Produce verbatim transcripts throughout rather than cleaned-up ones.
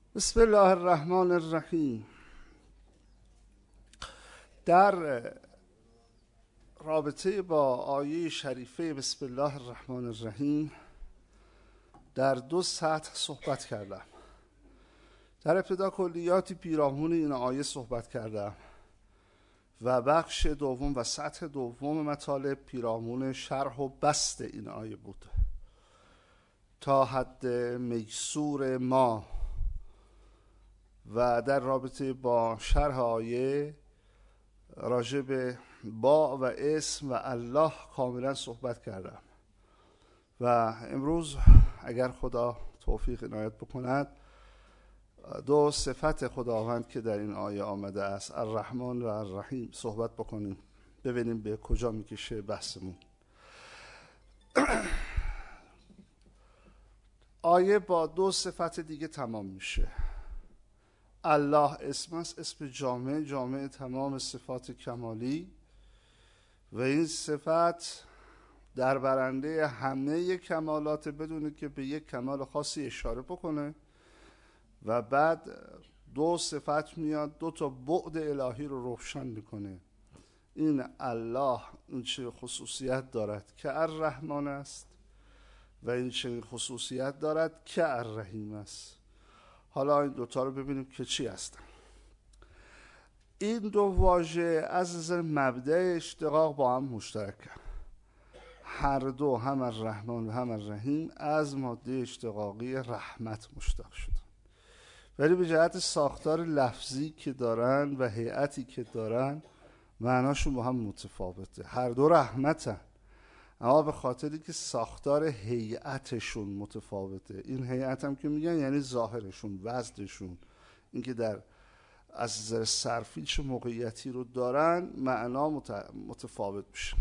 بسم الله الرحمن الرحیم. در رابطه با آیه شریفه بسم الله الرحمن الرحیم در دو سطح صحبت کردم. در ابتدا کلیاتی پیرامون این آیه صحبت کردم و بخش دوم و سطح دوم مطالب پیرامون شرح و بسط این آیه بود تا حد میسور ما، و در رابطه با شرح آیه راجع به با و اسم و الله کاملا صحبت کردم و امروز اگر خدا توفیق عنایت بکند دو صفت خداوند که در این آیه آمده است، الرحمن و الرحیم، صحبت بکنیم، ببینیم به کجا میکشه بحثمون. آیه با دو صفت دیگه تمام میشه. الله اسم است، اسم جامع جامع تمام صفات کمالی و این صفت در برنده همه کمالات بدونه که به یک کمال خاصی اشاره بکنه و بعد دو صفت میاد دو تا بعد الهی رو روشن میکنه. این الله این چه خصوصیت دارد که الرحمن است و این چه خصوصیت دارد که الرحیم است. حالا این دوتا رو ببینیم که چی هستن. این دو واژه از نظر مبدأ اشتقاق با هم مشترکن. هر دو، هم الرحمن و هم الرحیم، از ماده اشتقاقی رحمت مشتق شدن، ولی به جهت ساختار لفظی که دارن و هیئتی که دارن معناشون با هم متفاوته. هر دو رحمتن، اما به خاطری که ساختار هیئتشون متفاوته. این هیئت هم که میگن یعنی ظاهرشون، وزنشون، اینکه در از نظر صرفی چه موقعیتی رو دارن، معنا متفاوت میشه.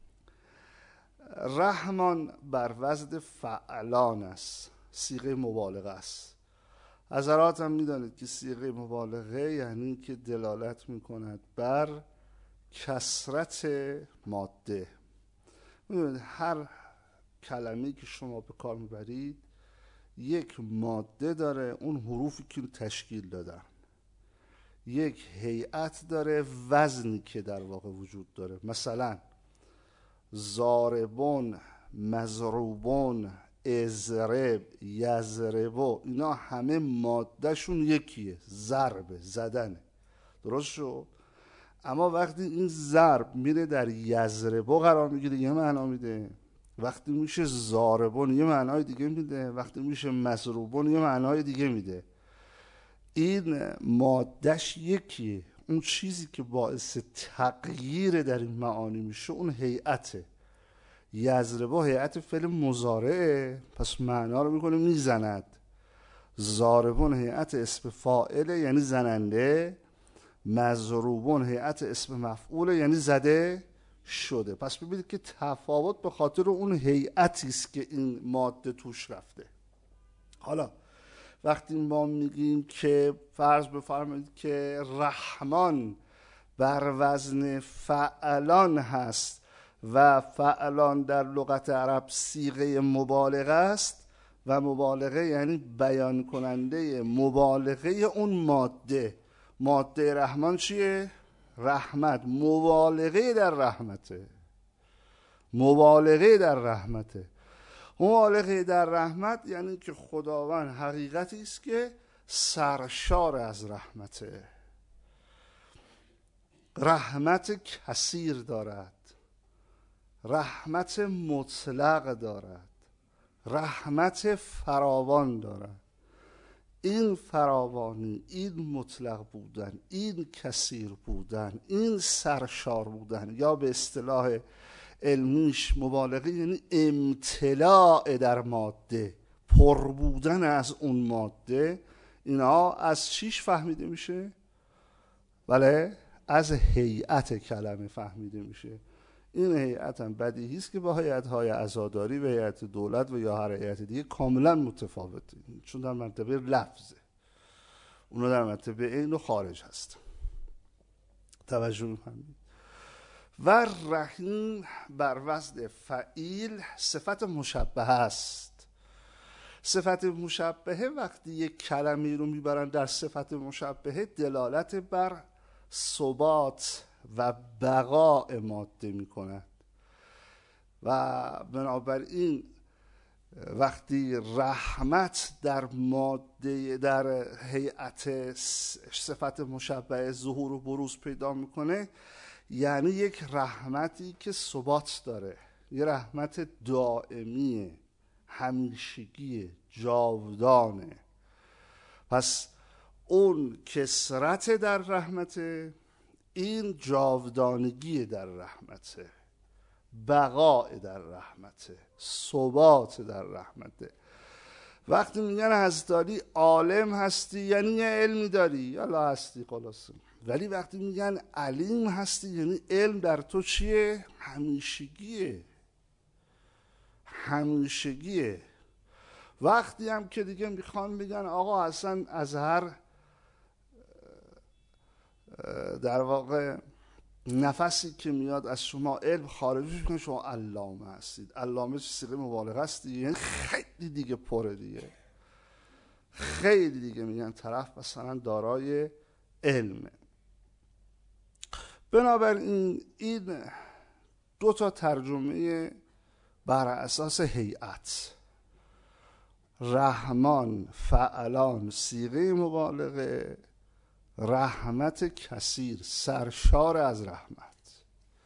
رحمان بر وزن فعلان است، صیغه مبالغه است. حضرات هم میدانید که صیغه مبالغه یعنی که دلالت میکند بر کثرت ماده. میدونید هر کلمه‌ای که شما به کار میبرید یک ماده داره، اون حروفی که تشکیل دادن، یک هیئت داره، وزنی که در واقع وجود داره. مثلا ضاربون، مضروبون، اضرب، یضربو، اینا همه مادهشون یکیه، ضرب، زدنه. درست شد؟ اما وقتی این ضرب میره در یضربو قرار میگیره یه معنا میده، وقتی میشه ضاربون یه معنای دیگه میده، وقتی میشه مضروبون یه معنای دیگه میده. این مادهش یکیه. اون چیزی که باعث تغییر در این معانی میشه اون هیئته. یضربو هیئت فعل مضارعه، پس معنا رو میکنه میزند. ضاربون هیئت اسم فاعله یعنی زننده. مضروبون هیئت اسم مفعوله یعنی زده شده. پس ببینید که تفاوت به خاطر اون هیئتی است که این ماده توش رفته. حالا وقتی ما میگیم که فرض بفرمایید که رحمان بر وزن فعلان هست و فعلان در لغت عرب صیغه مبالغه است و مبالغه یعنی بیان کننده مبالغه اون ماده. ماده رحمان چیه؟ رحمت. مبالغه در رحمته. مبالغه در رحمته. مبالغه در رحمت یعنی که خداوند حقیقتی است که سرشار از رحمته. رحمت کثیر دارد، رحمت مطلق دارد، رحمت فراوان دارد. این فراوانی، این مطلق بودن، این کثیر بودن، این سرشار بودن، یا به اصطلاح علمیش مبالغه یعنی امتلاع در ماده، پر بودن از اون ماده. اینا از چیش فهمیده میشه؟ بله، از هیئت کلمه فهمیده میشه. این هیئت هم بدیهی است که با هیئت‌های عزاداری و هیئت دولت و یا هر هیئت دیگه کاملا متفاوته، چون در مرتبه لفظه، اونا در مرتبه عین و خارج هست. توجه می‌کنید؟ و رحیم بر وزن فعیل صفت مشبهه است. صفت مشبهه وقتی یک کلمه رو میبرن در صفت مشبهه دلالت بر ثبات و بقاء ماده میکنند و بنابراین وقتی رحمت در ماده در هیئت صفت مشبهه ظهور و بروز پیدا میکنه، یعنی یک رحمتی که ثبات داره، یه رحمت دائمیه، همیشگیه، جاودانه. پس اون کثرت در رحمت، این جاودانگی در رحمته، بقاء در رحمته، ثبات در رحمته. وقتی میگن حضرت علی عالم هستی یعنی یه علمی داری، یالا هستی خلاصه. ولی وقتی میگن علیم هستی یعنی علم در تو چیه؟ همیشگیه، همیشگیه. وقتی هم که دیگه میخوان بگن آقا اصلا از هر در واقع نفسی که میاد از شما علم خارج میکنه، شما علامه هستید. علامه صیغه مبالغه است دیگه، یعنی خیلی دیگه پره دیگه، خیلی دیگه میگن طرف مثلا دارای علمه. بنابراین این دو تا ترجمه بر اساس هیئت، رحمان فعلان صیغه مبالغه، رحمت کثیر سرشار از رحمت،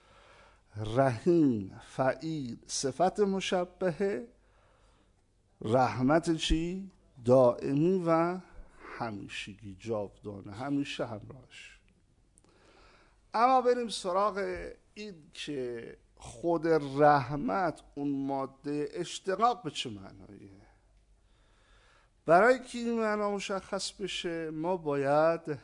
رحیم فعیل صفت مشبهه، رحمت چی؟ دائمی و همیشگی، جاودانه، همیشه همراهش. اما بریم سراغ این که خود رحمت اون ماده اشتقاق به چه معناییه. برای که این معنا مشخص بشه ما باید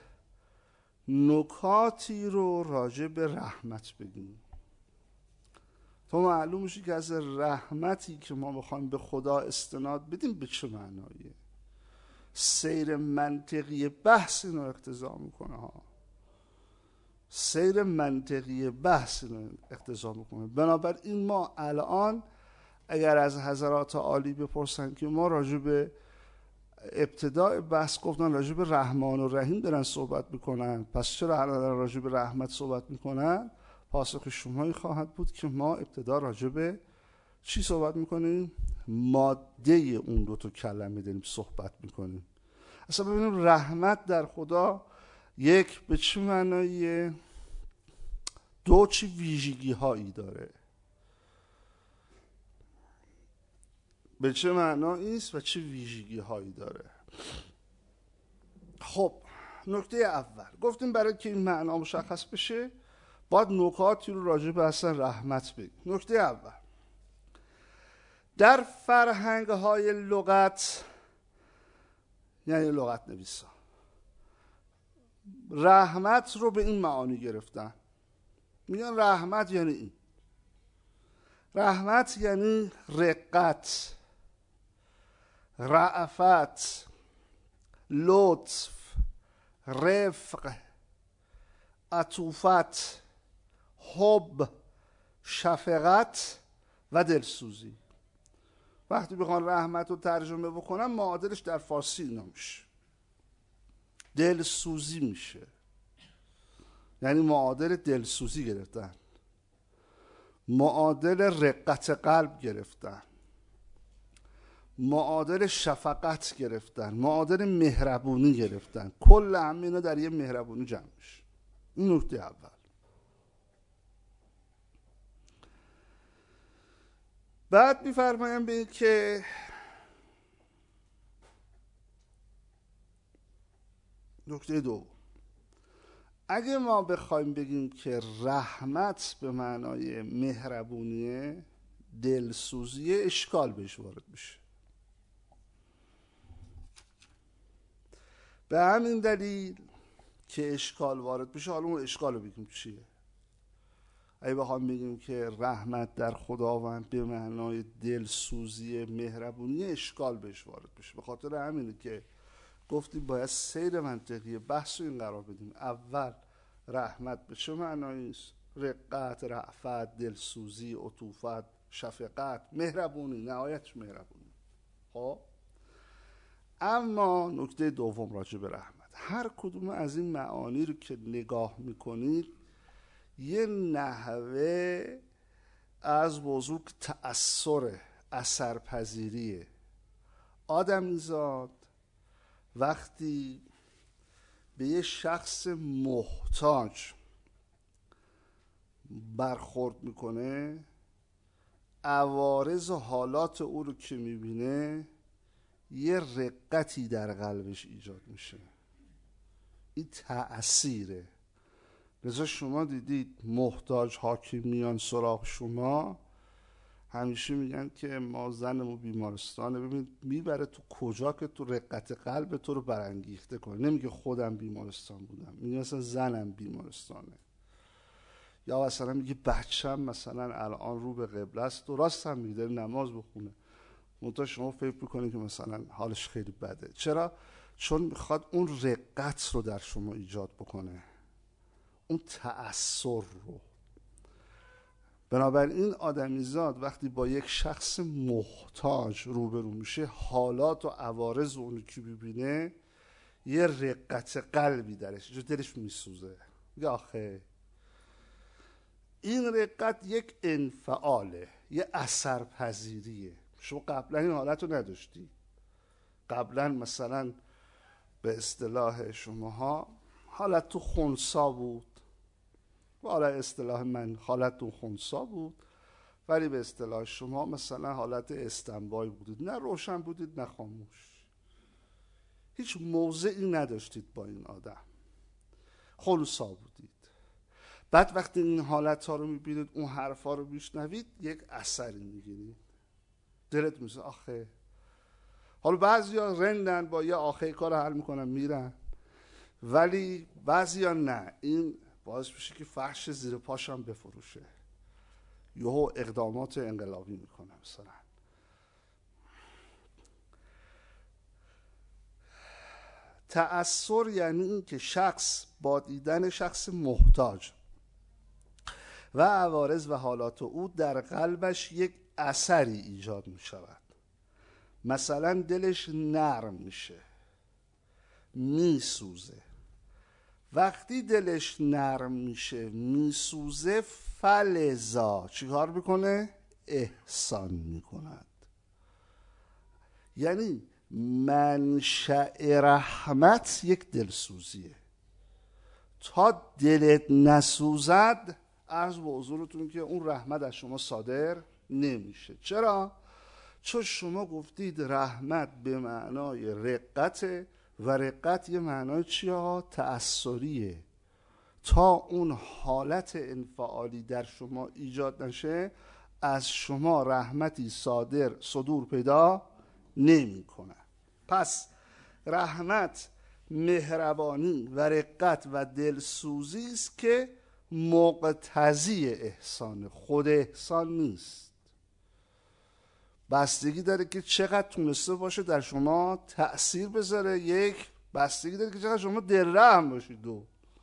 نکاتی رو راجع به رحمت بگیم تا معلوم میشه که از رحمتی که ما بخوایم به خدا استناد بدیم به چه معناییه. سیر منطقی بحث اینو اقتضا میکنه ها، سیر منطقی بحث اینو اقتضا میکنه. بنابراین ما الان اگر از حضرات عالی بپرسن که ما راجع به ابتدای بحث گفتن راجع به رحمان و رحیم دارن صحبت میکنن، پس چرا الان راجع به رحمت صحبت میکنن؟ پاسخ شما خواهد بود که ما ابتدا راجع به چی صحبت میکنیم؟ ماده اون دو تا کلمه داریم صحبت میکنیم. اصلا ببینیم رحمت در خدا یک به چه معناییه، دو چی ویژگی هایی داره، به چه معنایی است و چه ویژگی هایی داره. خب نکته اول گفتیم برای که این معنا مشخص بشه باید نکاتی رو راجع به اصلا رحمت بگیم. نکته اول، در فرهنگ های لغت، یعنی لغت نویسا، رحمت رو به این معانی گرفتن. میگن رحمت یعنی این، رحمت یعنی رقت، رأفت، لطف، رفق، عطوفت، حب، شفقت و دلسوزی. وقتی بخوان رحمت رو ترجمه بکنن معادلش در فارسی اینا میشه، دلسوزی میشه، یعنی معادل دلسوزی گرفتن، معادل رقت قلب گرفتن، معادل شفقت گرفتن، معادل مهربونی گرفتن. کل همه اینا در یه مهربونی جمع میشه. این نکته اول. بعد میفرمایم به این که نکته دو، اگه ما بخوایم بگیم که رحمت به معنای مهربونیه، دلسوزیه، اشکال بهش وارد میشه. به همین دلیل که اشکال وارد بشه، حالا اون اشکال رو بگیم چیه. اگه بخوام بگیم که رحمت در خداوند به معنای دلسوزی، مهربونی، اشکال بهش وارد بشه. به خاطر همینه که گفتیم باید سیر منطقی بحث رو این قرار بدیم. اول رحمت به چه معنایی است؟ رقت، رأفت، دلسوزی، عطوفت، شفقت، مهربونی، نهایتش مهربونی. خب اما نکته دوم راجع به رحمت، هر کدوم از این معانی رو که نگاه میکنید یه نحوه از موضوع تأثیر اثرپذیریه. آدمیزاد وقتی به یه شخص محتاج برخورد میکنه، عوارض و حالات او رو که میبینه یه رقتی در قلبش ایجاد میشه. این تأثیره. لذا شما دیدید محتاج ها که میان سراغ شما همیشه میگن که ما زنمو بیمارستانه، ببین میبره تو کجا که تو رقت قلب تو رو برانگیخته کنه. نمیگه خودم بیمارستان بودم، میگه مثلا زنم بیمارستانه، یا مثلا میگه بچم مثلا الان رو به قبله است و راست هم میگه نماز بخونه، منتها شما فکر میکنید که مثلا حالش خیلی بده. چرا؟ چون میخواد اون رقت رو در شما ایجاد بکنه، اون تأثیر رو. بنابراین آدمیزاد وقتی با یک شخص محتاج روبرو میشه، حالات و عوارض اون که ببینه یه رقت قلبی درش، جو دلش میسوزه. یا آخه این رقت یک انفعاله، یه اثرپذیریه. شما قبلا این حالت رو نداشتی. قبلا مثلا به اصطلاح شماها حالت تو خنثی بود، حالا اصطلاح من حالت تو خنثی بود، ولی به اصطلاح شما مثلا حالت استنبای بودید، نه روشن بودید نه خاموش، هیچ موضعی نداشتید با این آدم، خنثی بودید. بعد وقتی این حالت ها رو میبینید، اون حرف ها رو میشنوید، یک اثری میگیرید، دلت میشه آخه. حالا بعضی ها رندن با یه آخه کار حل میکنن میرن، ولی بعضی ها نه، این باعث میشه که فرش زیر پاشم بفروشه، یهو اقدامات انقلابی میکنه. مثلا تأثیر یعنی این که شخص با دیدن شخص محتاج و عوارض و حالات او در قلبش یک اثری ایجاد میشود. مثلا دلش نرم میشه، میسوزه. وقتی دلش نرم میشه میسوزه، فلذا چیکار میکنه؟ احسان میکند. یعنی منشأ رحمت یک دلسوزیه. تا دلت نسوزد، عرض به حضورتون که اون رحمت از شما صادر نمیشه. چرا؟ چون شما گفتید رحمت به معنای رقت، و رقت یه معنای چیه؟ تأثیریه. تا اون حالت انفعالی در شما ایجاد نشه، از شما رحمتی صادر صدور پیدا نمی کنه. پس رحمت مهربانی و رقت و دلسوزی است که مقتضی احسان، خود احسان نیست. بستگی داره که چقدر تونسته باشه در شما تأثیر بذاره، یک. بستگی داره که چقدر شما دلرحم باشید، دو.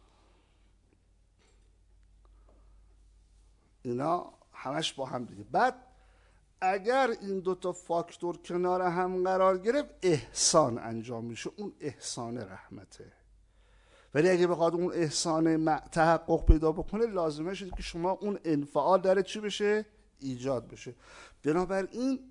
اینا همش با هم دیگه. بعد اگر این دوتا فاکتور کنار هم قرار گرفت، احسان انجام میشه، اون احسان رحمته. ولی اگه بخواد اون احسان تحقق پیدا بکنه، لازمه شده که شما اون انفعال داره چی بشه؟ ایجاد بشه. بنابراین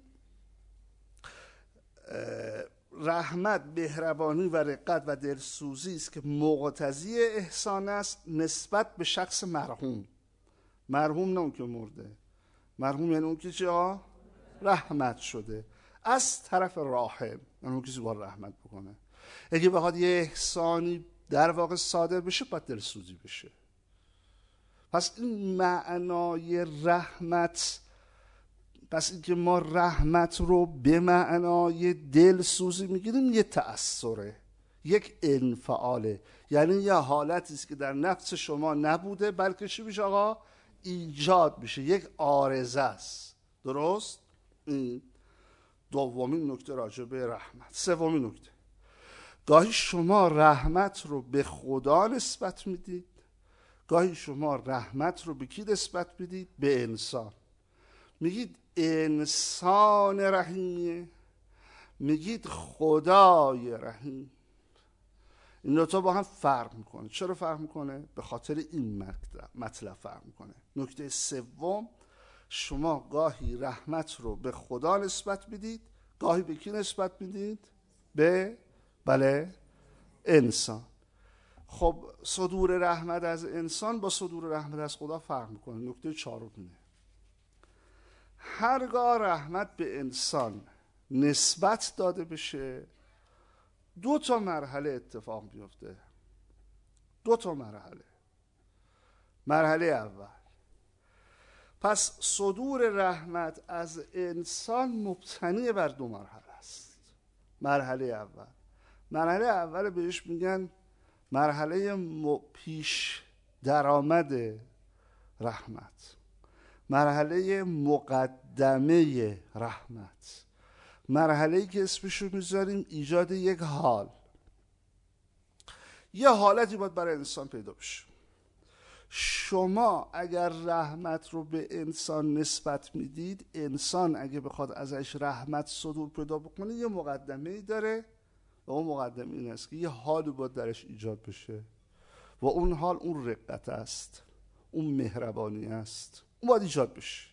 رحمت، مهربانی و رقت و دلسوزی است که مقتضی احسان است نسبت به شخص مرحوم. مرحوم نه اون که مرده، مرحوم یعنی اون که چه؟ رحمت شده از طرف راحم، یعنی اون کسی با رحمت بکنه. اگه بخواد یه احسانی در واقع صادر بشه، باید دلسوزی بشه. پس این معنای رحمت، پس اینکه ما رحمت رو به معنای دلسوزی میگیریم، یه تأثیره، یک انفعاله. یعنی یه حالتی است که در نفس شما نبوده، بلکه چی میشه آقا؟ ایجاد میشه، یک عارضه است. درست؟ این دومین نکته راجع به رحمت. سومین نکته، گاهی شما رحمت رو به خدا نسبت میدید، گاهی شما رحمت رو به کی نسبت میدید؟ به انسان. میگید انسان رحیمیه، میگید خدای رحیم. این دوتا با هم فرق میکنه. چرا فرق میکنه؟ به خاطر این مطلب فرق میکنه. نکته سوم، شما گاهی رحمت رو به خدا نسبت میدید، گاهی به کی نسبت میدید؟ به بله انسان. خب صدور رحمت از انسان با صدور رحمت از خدا فرق میکنه. نکته چهارمینه، هرگاه رحمت به انسان نسبت داده بشه دو تا مرحله اتفاق میفته. دو تا مرحله. مرحله اول، پس صدور رحمت از انسان مبتنی بر دو مرحله است. مرحله اول، مرحله اول بهش میگن مرحله پیش درآمد رحمت، مرحله مقدمه رحمت، مرحله‌ای که اسمشو میذاریم ایجاد یک حال. یه حالتی باید برای انسان پیدا بشه. شما اگر رحمت رو به انسان نسبت میدید، انسان اگه بخواد ازش رحمت صدور پیدا بکنه یه مقدمه‌ای داره و اون مقدمه این است که یه حالی باید درش ایجاد بشه و اون حال اون رقت است، اون مهربانی است، اون باید ایجاد بشه.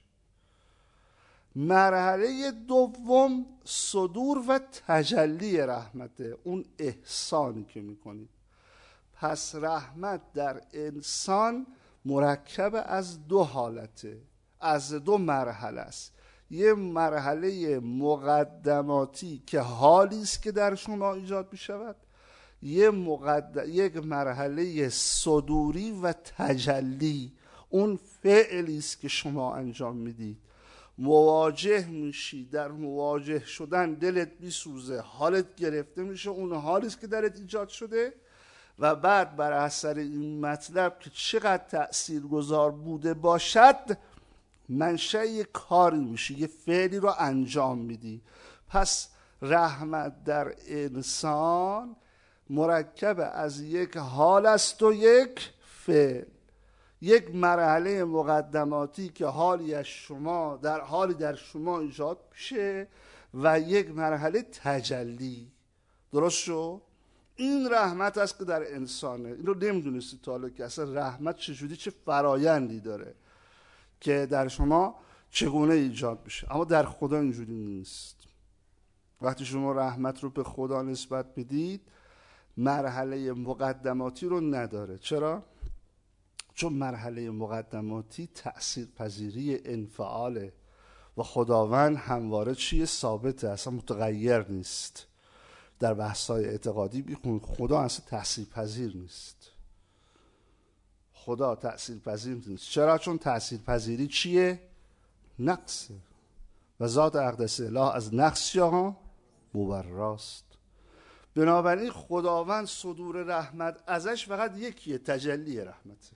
مرحله دوم صدور و تجلی رحمته، اون احسانی که میکنید. پس رحمت در انسان مرکب از دو حالته، از دو مرحله است. یه مرحله مقدماتی که حالی است که در شما ایجاد می شود، یه مقدم... یک مرحله صدوری و تجلی، اون فعلی است که شما انجام میدید. مواجه میشی، در مواجه شدن دلت میسوزه، حالت گرفته میشه، اون حالی است که درت ایجاد شده و بعد بر اثر این مطلب که چقدر تأثیرگذار بوده باشد منشأ یک کاری میشی، یه فعلی رو انجام میدی. پس رحمت در انسان مرکب از یک حال است و یک فعل. یک مرحله مقدماتی که حالی از شما در حالی در شما ایجاد میشه و یک مرحله تجلی. درست شو؟ این رحمت است که در انسانه. این رو نمیدونستی تا حالا که اصلا رحمت چجوری، چه فرایندی داره که در شما چگونه ایجاد میشه. اما در خدا اینجوری نیست. وقتی شما رحمت رو به خدا نسبت بدید مرحله مقدماتی رو نداره. چرا؟ چون مرحله مقدماتی تأثیر پذیری انفعاله و خداوند همواره چیه؟ ثابته، اصلا متغیر نیست. در بحث‌های اعتقادی بیخون خدا اصلا تأثیر پذیر نیست. خدا تأثیر پذیر نیست. چرا؟ چون تأثیر پذیری چیه؟ نقصه و ذات اقدس اله از نقص یا مبراست. بنابراین خداوند صدور رحمت ازش فقط یکیه، تجلی رحمته،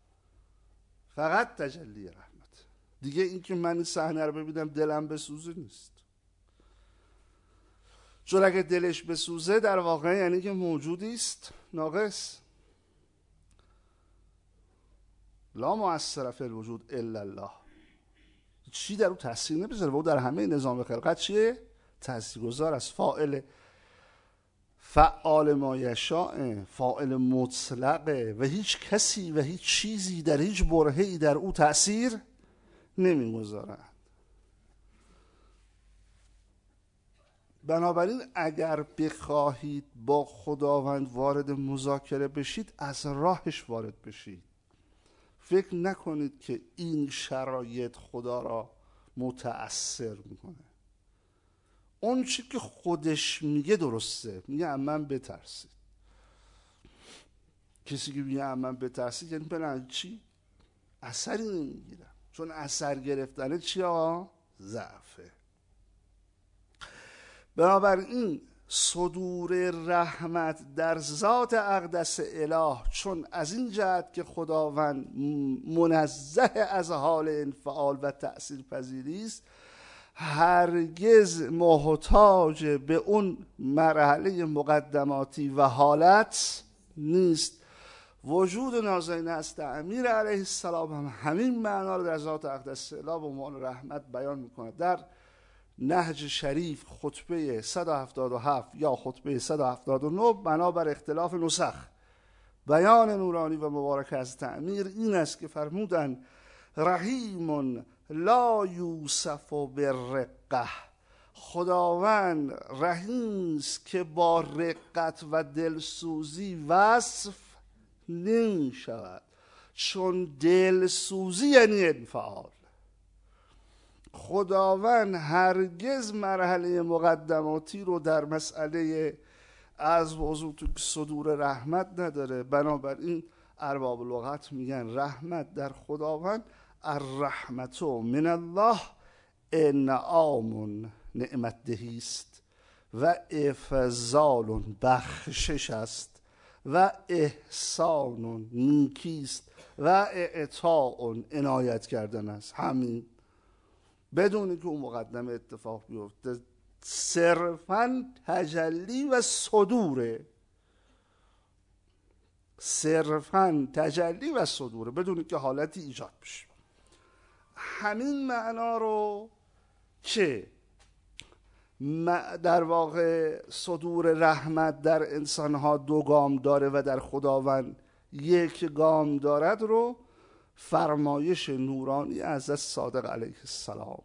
فقط تجلی رحمت. دیگه این که من این صحنه رو ببینم دلم بسوزه نیست. چون اگه دلش بسوزه در واقع یعنی که موجودی است ناقص. لا مؤثر فی الوجود الا الله. چی در او تاثیر نمیذاره و او در همه نظام خلقت چیه؟ تاثیرگذار است. فاعل فعال ما یشاء، فاعل مطلقه و هیچ کسی و هیچ چیزی در هیچ برهه‌ای در او تأثیر نمیگذارد. بنابراین اگر بخواهید با خداوند وارد مذاکره بشید از راهش وارد بشید. فکر نکنید که این شرایط خدا را متأثر میکنه. اون چی که خودش میگه درسته. میگه من بترسید. کسی که میگه من بترسید یعنی بلند چی؟ اثری نمیگیرم. چون اثر گرفتن چی ها؟ ضعفه. بنابراین صدور رحمت در ذات اقدس اله، چون از این جهت که خداوند منزه از حال انفعال و تأثیر پذیری است، هرگز محتاج به اون مرحله مقدماتی و حالت نیست. وجود نازنین هست امیر علیه السلام هم همین معنا رو در ذات اقدس اله به عنوان رحمت بیان میکنه. در نهج شریف خطبه صد و هفتاد و هفت یا خطبه صد و هفتاد و نه بنابر اختلاف نسخ بیان نورانی و مبارک از تعمیر این است که فرمودند رحیم لا یوصف بالرقه، خداوند رحیم است که با رقت و دلسوزی وصف نمی شود، چون دلسوزی یعنی انفعال. خداوند هرگز مرحله مقدماتی رو در مسئله از وضوع تو صدور رحمت نداره. بنابراین ارباب لغت میگن رحمت در خداوند الرحمت من الله انعام نعمت دهی است و افضال بخشش است و احسان نیکی است و اعطاء عنایت کردن است. همین، بدون که اون مقدمه اتفاق بیفته، صرفاً تجلی و صدوره، صرفاً تجلی و صدوره، بدون که حالتی ایجاد بشه. همین معنا رو که در واقع صدور رحمت در انسانها دو گام داره و در خداوند یک گام دارد رو فرمایش نورانی حضرت صادق علیه السلام.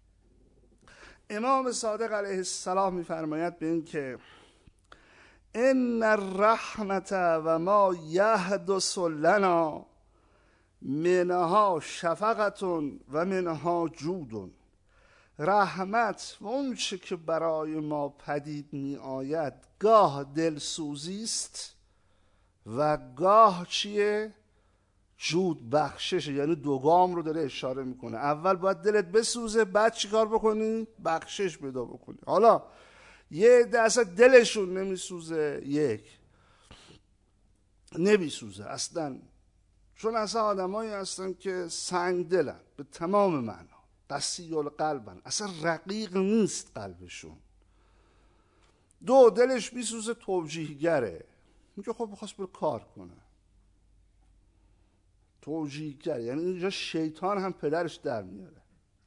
امام صادق علیه السلام می‌فرماید به این که ان الرحمت و ما یحدث لنا منها شفقت و منها جود. رحمت و اون چه که برای ما پدید می آید گاه دلسوزی است و گاه چیه؟ جود، بخشش. یعنی دو گام رو داره اشاره میکنه. اول باید دلت بسوزه، بعد چی کار بکنی؟ بخشش پیدا بکنی. حالا یه دسته دلشون نمیسوزه، یک نمیسوزه اصلا، چون اصلا آدمایی هستن که سنگ دلن به تمام معنا، قسی القلبن، اصلا رقیق نیست قلبشون. دو، دلش میسوزه توجیهگره، میگه خب بخواست بر کار کنه، توجیهگر، یعنی اینجا شیطان هم پدرش در میاره.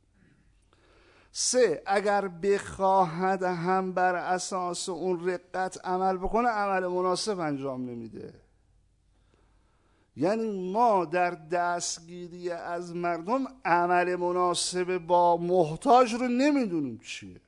سه، اگر بخواهد هم بر اساس اون رقت عمل بکنه، عمل مناسب انجام نمیده. یعنی ما در دستگیری از مردم عمل مناسب با محتاج رو نمیدونیم چیه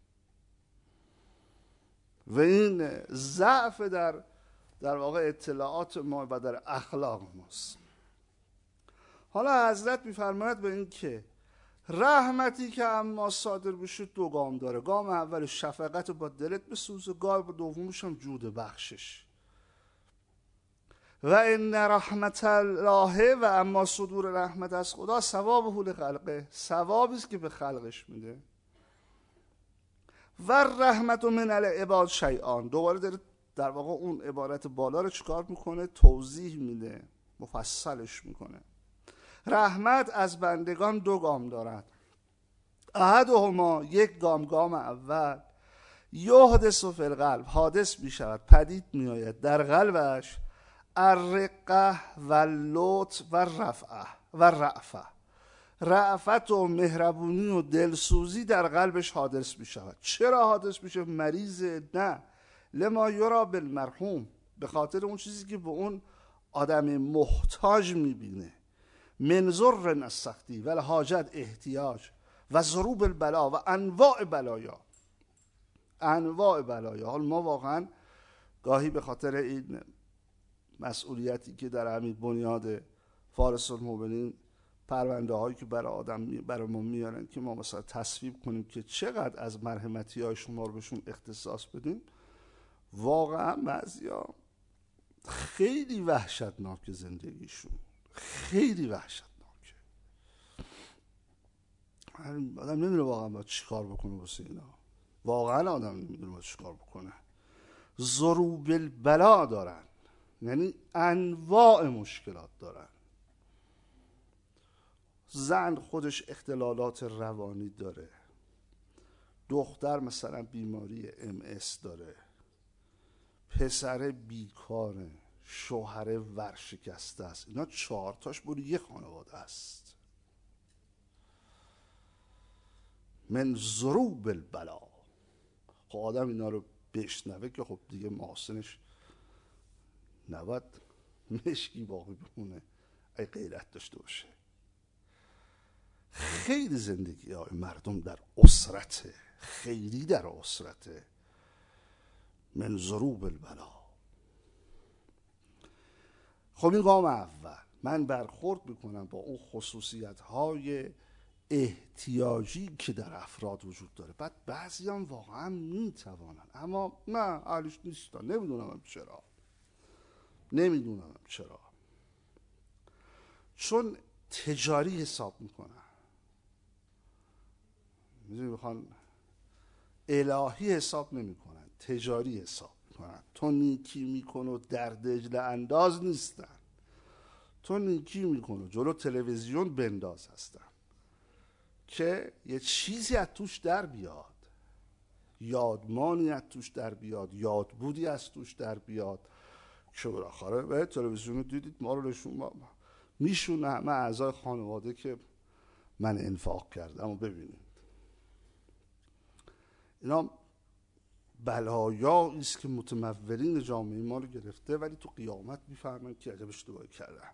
و این ضعف در در واقع اطلاعات ما و در اخلاق ماست. حالا حضرت میفرماید به این که رحمتی که اما صادر بشه دو گام داره. گام اول شفقت با دلت بسوزه، گام دومش هم جود بخشش. و ان رحمت الله و اما صدور رحمت از خدا ثوابه لخلقه، ثوابی است که به خلقش میده. و رحمت من العباد شیئان، دوباره داره در واقع اون عبارت بالا رو چیکار میکنه؟ توضیح میده، مفصلش میکنه. رحمت از بندگان دو گام دارد. احدهما، یک گام، گام اول، یحدث فی القلب، حادث میشود، پدید میآید در قلبش، الرقه و لطف و رفعه و رعفه، رعفت و مهربونی و دلسوزی در قلبش حادث میشود. چرا حادث میشه؟ مریضه؟ نه، لما یرا بالمرحوم، به خاطر اون چیزی که به اون آدم محتاج میبینه. من ضر از سختی و حاجت احتیاج و ضروب البلا و انواع بلایا، انواع بلایا. حال ما واقعا گاهی به خاطر این مسئولیتی که در همین بنیاد فارس المؤمنین پرونده هایی که برای آدم برای ما میارن که ما مثلا تصویب کنیم که چقدر از مرحمتی های شما رو بهشون اختصاص بدیم، واقعا بعضیا خیلی وحشتناک زندگیشون، خیلی وحشتناکه. آدم نمیدونه واقعا باید چی کار بکنه واسه اینا، واقعا آدم نمیدونه باید چی کار بکنه. ضروب البلا دارن، یعنی انواع مشکلات دارن. زن خودش اختلالات روانی داره، دختر مثلا بیماری ام اس داره، پسر بیکاره، شوهر ورشکسته است. اینا چهار تاش برای یه خانواده است. من ضروب البلا. خب آدم اینا رو بشنوه که خب دیگه محاسنش نباید مشکی باقی بمونه ای غیرت داشته باشه. خیلی زندگی های مردم در اسرته، خیلی در اسرته. من ضروب البلا. خب این گام اول من برخورد میکنم با اون خصوصیت های احتیاجی که در افراد وجود داره. بعد بعضی هم واقعا میتوانن اما نه اهلش نیستن. نمیدونم چرا نمیدونم چرا چون تجاری حساب میکنن. میدونی میخوان الهی حساب نمیکنن، تجاری حساب میکنن. تو نیکی میکن و در دجله انداز نیستن. تو نیکی میکن و جلو تلویزیون بنداز هستن که یه چیزی از توش در بیاد، یادمانی از توش در بیاد، یادبودی از توش در بیاد که بالاخره به تلویزیون دیدید ما رو نشون میشونه همه اعضای خانواده که من انفاق کردم و ببینید. اینا بلایایی است که متمولین جامعه ما رو گرفته، ولی تو قیامت میفهمن که عجب اشتباهی کردن.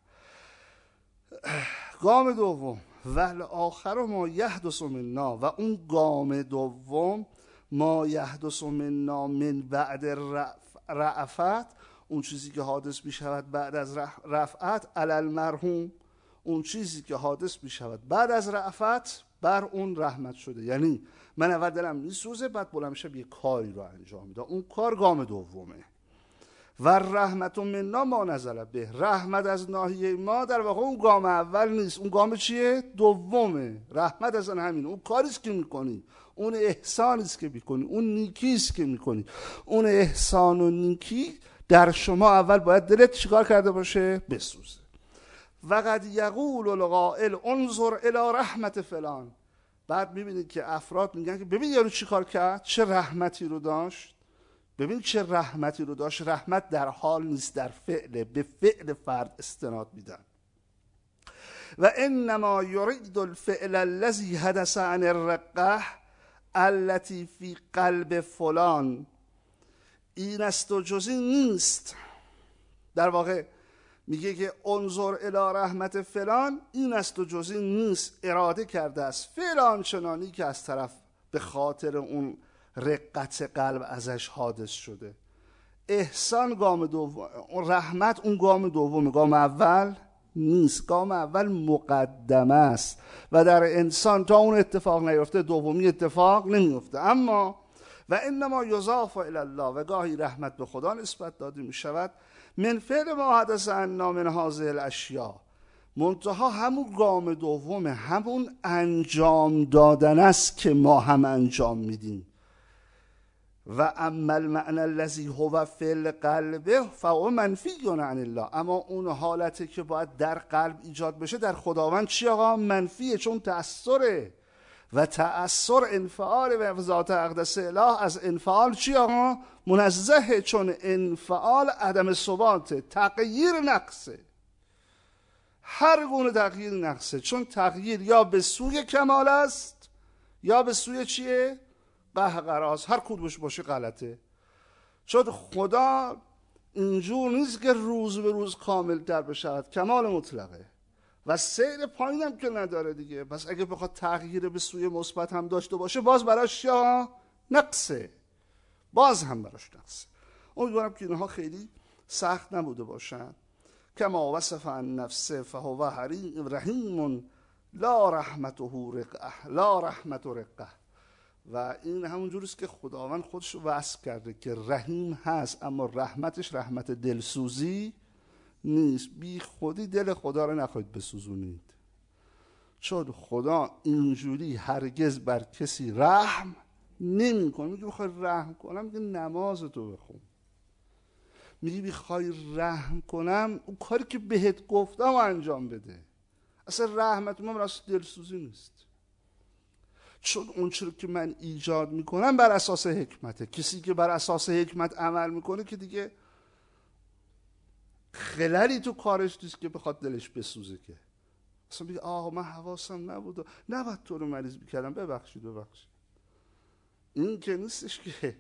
گام دوم ول آخر ما یحدث منا، و اون گام دوم ما یحدث منا من بعد رأفت، اون چیزی که حادث می شود بعد از رفعت علی المرحوم، اون چیزی که حادث می شود بعد از رأفت بر اون رحمت شده. یعنی من اول دلم میسوزه، بعد بلند میشم یه کاری رو انجام میدم، اون کار گام دومه. و رحمت منا ما نزل به، رحمت از ناحیه ما در واقع اون گام اول نیست. اون گام چیه؟ دومه. رحمت از همین اون کاریست که میکنی، اون احسانیست که میکنی، اون نیکیست که میکنی. اون احسان و نیکی در شما اول باید دلت چیکار کرده باشه؟ بسوزه. و قد یقول القائل انظر الی رحمت فلان. بعد میبینید که افراد میگن که ببین یارو چی کار کرد، چه رحمتی رو داشت، ببین چه رحمتی رو داشت. رحمت در حال نیست، در فعل، به فعل فرد استناد میدن. و انما یرید الفعل الذی حدث عن الرقه التي فی قلب فلان، این است و جز این نیست. در واقع میگه که انظر الی رحمت فلان، این است و جز این نیست. اراده کرده است فلان چنانی که از طرف به خاطر اون رقت قلب ازش حادث شده. احسان گام دوم، رحمت اون گام دوم، گام اول نیست. گام اول مقدمه است و در انسان تا اون اتفاق نیفته دومی اتفاق نمیفته. اما و انما یضاف الی الله، و گاهی رحمت به خدا نسبت داده می شود من فعل ما حدث عنا من هذه الاشیاء، منتها همون گام دوم، همون انجام دادن است که ما هم انجام میدیم. و اما المعنى الذي هو فی القلب فهو منفی عن الله، اما اون حالتی که باید در قلب ایجاد بشه در خداوند چی آقا؟ منفیه، چون تأثره. و تأثر انفعال و ذات اقدس اله از انفعال چی آقا؟ منزهه، چون انفعال عدم ثبات، تغییر نقصه. هر گونه تغییر نقصه، چون تغییر یا به سوی کمال است یا به سوی چیه؟ قهقراست. هر کدومش باشه غلطه، چون خدا اینجور نیست که روز به روز کامل تر بشود، کمال مطلقه و سیر پایین هم که نداره دیگه. پس اگه بخواد تغییر به سوی مثبت هم داشته باشه باز براش یا نقصه، باز هم براش نقصه. امیدوارم که اینها خیلی سخت نبوده باشن. کما وصف عن نفسه فهو رحیم لا رحمته رقه، لا رحمت رقه. و این همون جوریست که خداوند خودش وصف کرده که رحیم هست، اما رحمتش رحمت دلسوزی نیست. بی خودی دل خدا رو نخواهید بسوزونید، چون خدا اینجوری هرگز بر کسی رحم نمی کنه. میگه بخوای رحم کنم، میگه نماز تو بخون. میگه بخوای رحم کنم اون کاری که بهت گفتم انجام بده. اصلا رحمت من راست دلسوزی نیست، چون اون چیزی که من ایجاد میکنم بر اساس حکمته. کسی که بر اساس حکمت عمل میکنه که دیگه خلالی تو کارش نیست که بخواد دلش بسوزه، که اصلا بگه آقا من حواسم نبود، نباید تو رو مریض بکردم، ببخشید ببخشید. این که نیستش که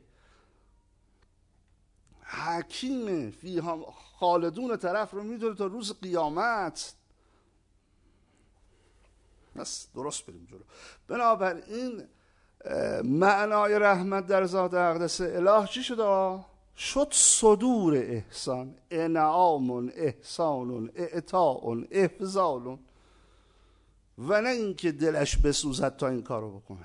حکیم فیها خالدون طرف رو میدونه تا روز قیامت. بس درست بریم جلو. بنابراین معنای رحمت در ذات اقدس اله چی شد؟ شد صدور احسان، انعام، احسان، اعطاء، افضال، و نه اینکه دلش بسوزد تا این کارو بکنه.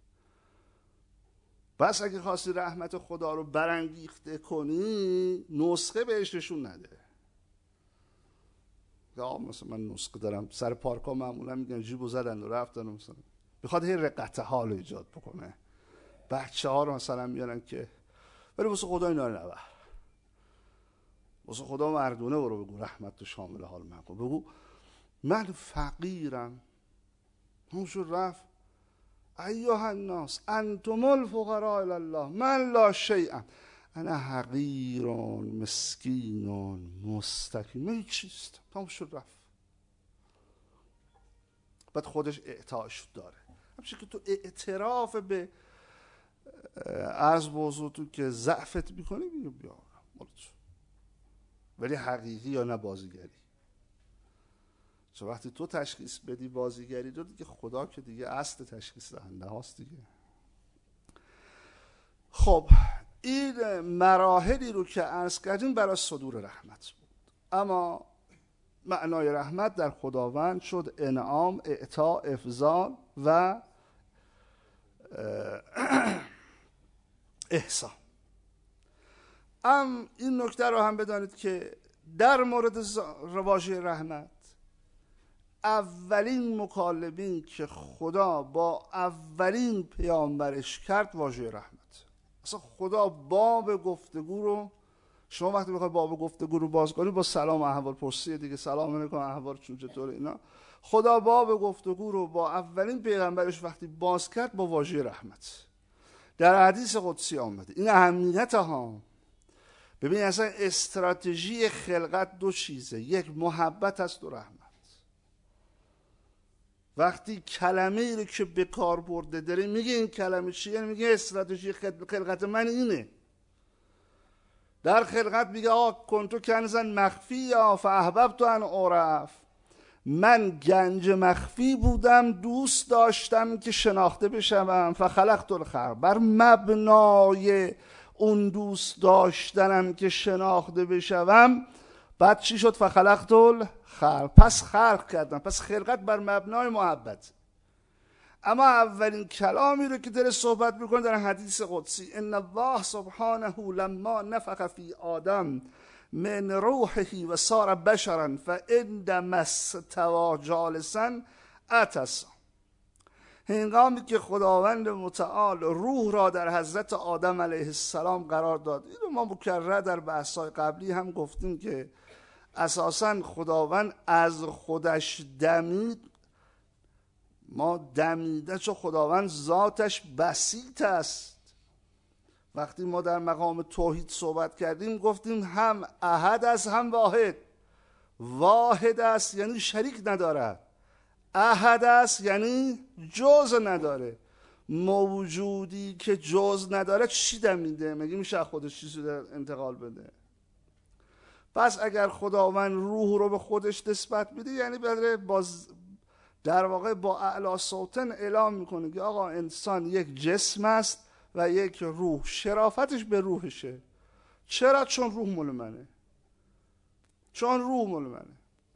بس اگه خواستی رحمت خدا رو برانگیخته کنی، نسخه بهش نشون نده. یا مثلا من نسخه دارم، سر پارکا معمولا میگن جیبو زدن و رفتن، مثلا بخواد هی رقت حال ایجاد بکنه. بچه ها رو مثلا میارن که ولی واسه خدا اینا رو نبر، واسه خدا مردونه برو بگو رحمت تو شامل حال من کن، بگو من فقیرم، همونشون رفت. ایها الناس انتم الفقراء الی الله من لا شیء انا حقیر مسکین مستکین، من چیست، همونشون رفت. بعد خودش اعطاش داره، همچنین که تو اعتراف به عرض بازو تو که ضعفت میکنی بیا بیا ولی حقیقی یا نه بازیگری. چون وقتی تو تشخیص بدی بازیگری رو، دیگه خدا که دیگه اصل تشخیص دهنده هاست دیگه. خب این مراحلی رو که عرض کردیم برای صدور رحمت بود. اما معنای رحمت در خداوند شد انعام، اعطا، افضال و احسان. ام این نکته رو هم بدانید که در مورد واژه رحمت، اولین مکالمه‌ای که خدا با اولین پیامبرش کرد واژه رحمت. اصلا خدا باب گفتگو رو، شما وقتی بخوای باب گفتگو رو باز کنی با سلام احوال پرسی دیگه، سلام علیکم احوالتون چطوره اینا. خدا باب گفتگو رو با اولین پیغمبرش وقتی باز کرد با واژه رحمت. در حدیث قدسی آمده این اهمیت ها. ببین اصلا استراتژی خلقت دو چیزه، یک محبت است و رحمت. وقتی کلمه ای رو که به کار برده داره میگه این کلمه چیه، یعنی میگه استراتژی خلقت من اینه. در خلقت میگه آقا کنتو کنزا مخفیا فاحببت ان اعرف، من گنج مخفی بودم دوست داشتم که شناخته بشم. فخلقت الخلق، بر مبنای اون دوست داشتنم که شناخته بشم بعد چی شد؟ فخلقت الخلق، پس خلق کردم. پس خلقت بر مبنای محبت. اما اولین کلامی رو که داره صحبت میکنه در حدیث قدسی، ان الله سبحانه لما نفخ فی آدم من روحه و صار بشرا فعندما استوى جالسا عطس. هنگامی که خداوند متعال روح را در حضرت آدم علیه السلام قرار داد، اینو ما مکرر در بحث‌های قبلی هم گفتیم که اساساً خداوند از خودش دمید. ما دمیده چون خداوند ذاتش بسیط است. وقتی ما در مقام توحید صحبت کردیم گفتیم هم احد است هم واحد. واحد است یعنی شریک ندارد، احد است یعنی جز نداره. موجودی که جز نداره چی دمیده؟ مگه میشه خودش چیزی انتقال بده؟ پس اگر خداوند روح رو به خودش نسبت بده یعنی بدره باز در واقع با اعلی صوتن اعلام میکنه که آقا انسان یک جسم است و یک روح، شرافتش به روحشه. چرا؟ چون روح مال منه، چون روح مال منه.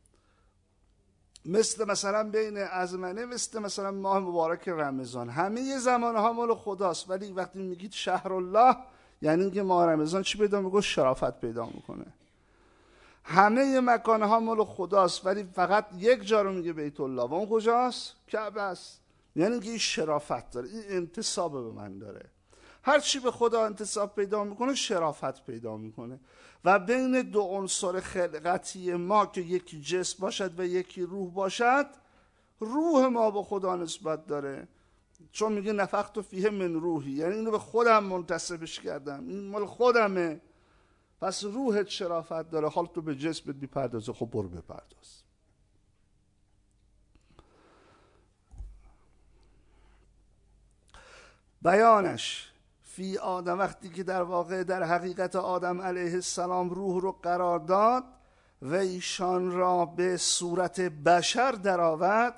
مثل مثلا بین ازمنه، مثل مثلا ماه مبارک رمضان، همه زمانها مال خداست، ولی وقتی میگید شهر الله یعنی اینکه ماه رمضان چی پیدا میکنه؟ شرافت پیدا میکنه. همه مکانها مال خداست ولی فقط یک جا رو میگه بیت الله و اون کجاست؟ کعبه است. یعنی اینکه این شرافت داره، این انتساب به من داره. هر چی به خدا انتساب پیدا میکنه شرافت پیدا میکنه. و بین دو عنصر خلقتی ما که یکی جسم باشد و یکی روح باشد، روح ما به خدا نسبت داره، چون میگه نفخت فیه من روحی، یعنی اینو به خودم منتسبش کردم، این مال خودمه. پس روحت شرافت داره. حال تو به جسمت بیپردازه، خب برو بپرداز. بیانش فی آدم، وقتی که در واقع در حقیقت آدم علیه السلام روح رو قرار داد و ایشان را به صورت بشر درآورد،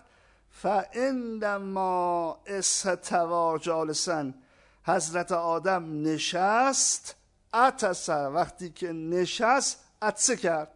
فعندما استوی جالسا، حضرت آدم نشست، عطس، وقتی که نشست عطسه کرد،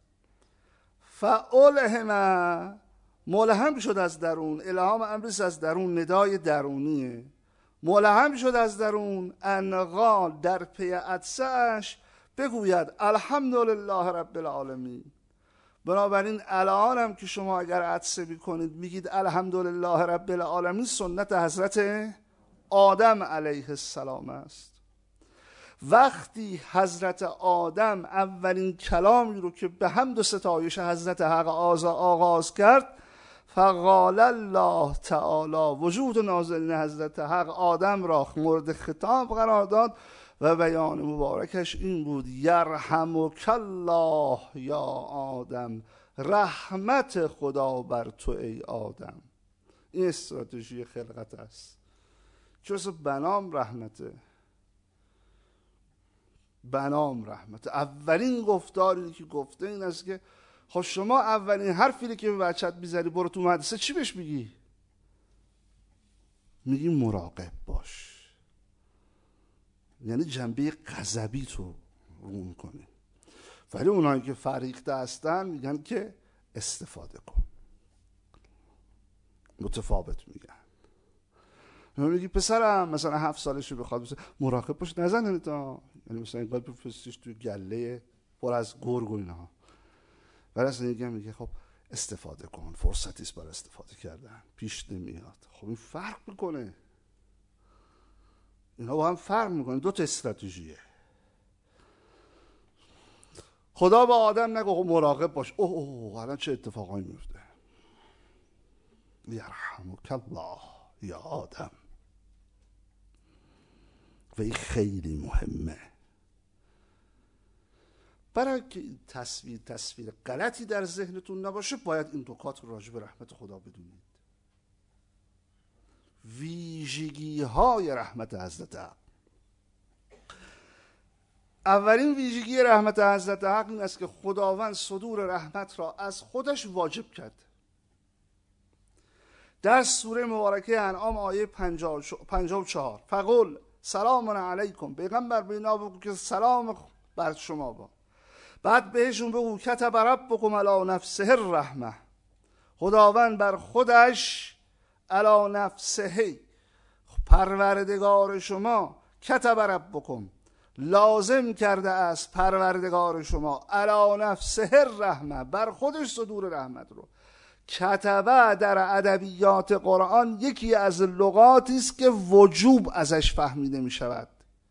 فالهم، ملهم شد از درون، الهام امریست از درون، ندای درونیه، ملهم شد از درون، انقال در پی عطسه‌اش بگوید الحمدلله رب العالمین. بنابراین الان هم که شما اگر عطسه میکنید میگید الحمدلله رب العالمین، سنت حضرت آدم علیه السلام است. وقتی حضرت آدم اولین کلامی رو که به حمد و ستایش حضرت حق آغاز کرد، فقال الله تعالی، وجود نازلین حضرت حق آدم را مورد خطاب قرار داد و بیان مبارکش این بود: یرحمک الله یا آدم، رحمت خدا بر تو ای آدم. این استراتژی خلقت است. چون بنام رحمته، بنام رحمت. اولین گفتاری که گفته این است که خب شما اولین حرفی که به بچت میزنی برو تو مدرسه چی بهش میگی؟ میگی مراقب باش. یعنی جنبه غضبی تو رو میکنی. ولی اونایی که فریخته هستن میگن که استفاده کن، متفاوت میگن. میگی پسرم مثلا هفت سالشه بخواد مثلا مراقب باش نزنه تا، یعنی مثلا اینقدر بفرستیش توی گله پر از گرگ و اینها. ولی اصلا میگم میگه خب استفاده کن، فرصتی است برای استفاده کردن، پیش نمیاد. خب این فرق میکنه، اینا با هم فرق میکنه. دو تا استراتژیه. خدا با آدم نگو مراقب باش، اوه اوه الان چه اتفاقایی میفته. یرحمک الله یا آدم. و این خیلی مهمه. برای که این تصویر تصویر غلطی در ذهنتون نباشه، باید این نکات رو راجع به رحمت خدا بدونید. ویژگی های رحمت حضرت حق. اولین ویژگی رحمت حضرت حق این است که خداوند صدور رحمت را از خودش واجب کرد. در سوره مبارکه انعام آیه پنجاه و چهار، فقل سلام علیکم، پیغمبر به اینا بگو که سلام بر شما با. بعد بهشون بگو کتب ربکم علی نفسه الرحمه، خداوند بر خودش علی نفسه، پروردگار شما، کتب ربکم لازم کرده است پروردگار شما، علی نفسه الرحمه، بر خودش صدور رحمت رو. کتبه در ادبیات قرآن یکی از لغاتی است که وجوب ازش فهمیده می شود.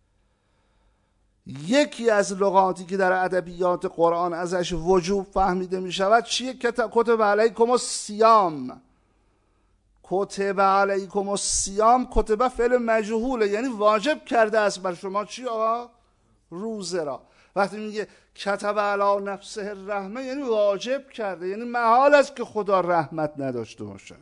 یکی از لغاتی که در ادبیات قرآن ازش وجوب فهمیده می شود چیه؟ کتب علیکم الصیام. کتب علیکم الصیام، کتب فعل مجهوله، یعنی واجب کرده است بر شما چی آقا؟ روزه را. وقتی میگه کتب علی نفسه الرحمه یعنی واجب کرده، یعنی محال است که خدا رحمت نداشته باشد.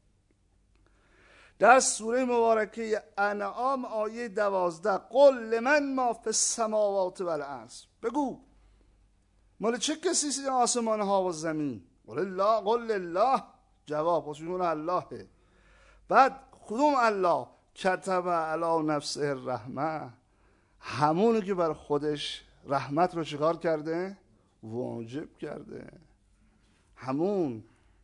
در سوره مبارکه انعام آیه دوازده، قل لمن ما فی السماوات والارض، بگو مال چه کسی آسمان ها و زمین؟ قل الله، قل لله، جواب خودشون اللهه. بعد کدوم الله؟ کتب علی نفسه الرحمه، همونی که بر خودش رحمت رو چیکار کرده؟ واجب کرده. همون.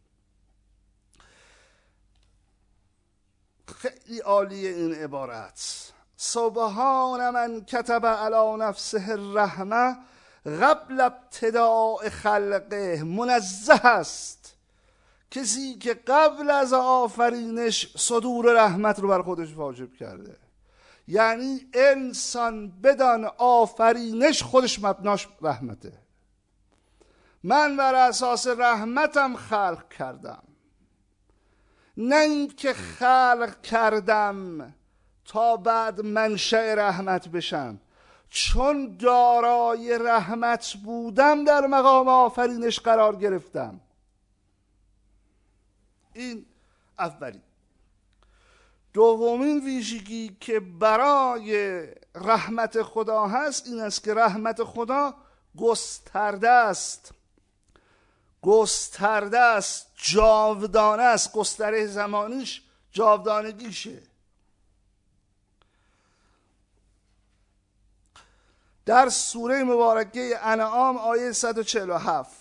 خیلی عالیه این عبارت. سبحان من کتب علی نفسه الرحمه قبل ابتداء خلقه، منزه است کسی که قبل از آفرینش صدور رحمت رو بر خودش واجب کرده. یعنی انسان بدان آفرینش خودش مبناش رحمته. من بر اساس رحمتم خلق کردم، نه اینکه خلق کردم تا بعد منشأ رحمت بشم. چون دارای رحمت بودم در مقام آفرینش قرار گرفتم. این اولی. دومین ویژگی که برای رحمت خدا هست این است که رحمت خدا گسترده است، گسترده است، جاودانه است، گستره زمانیش جاودانگیشه. در سوره مبارکه انعام آیه صد و چهل و هفت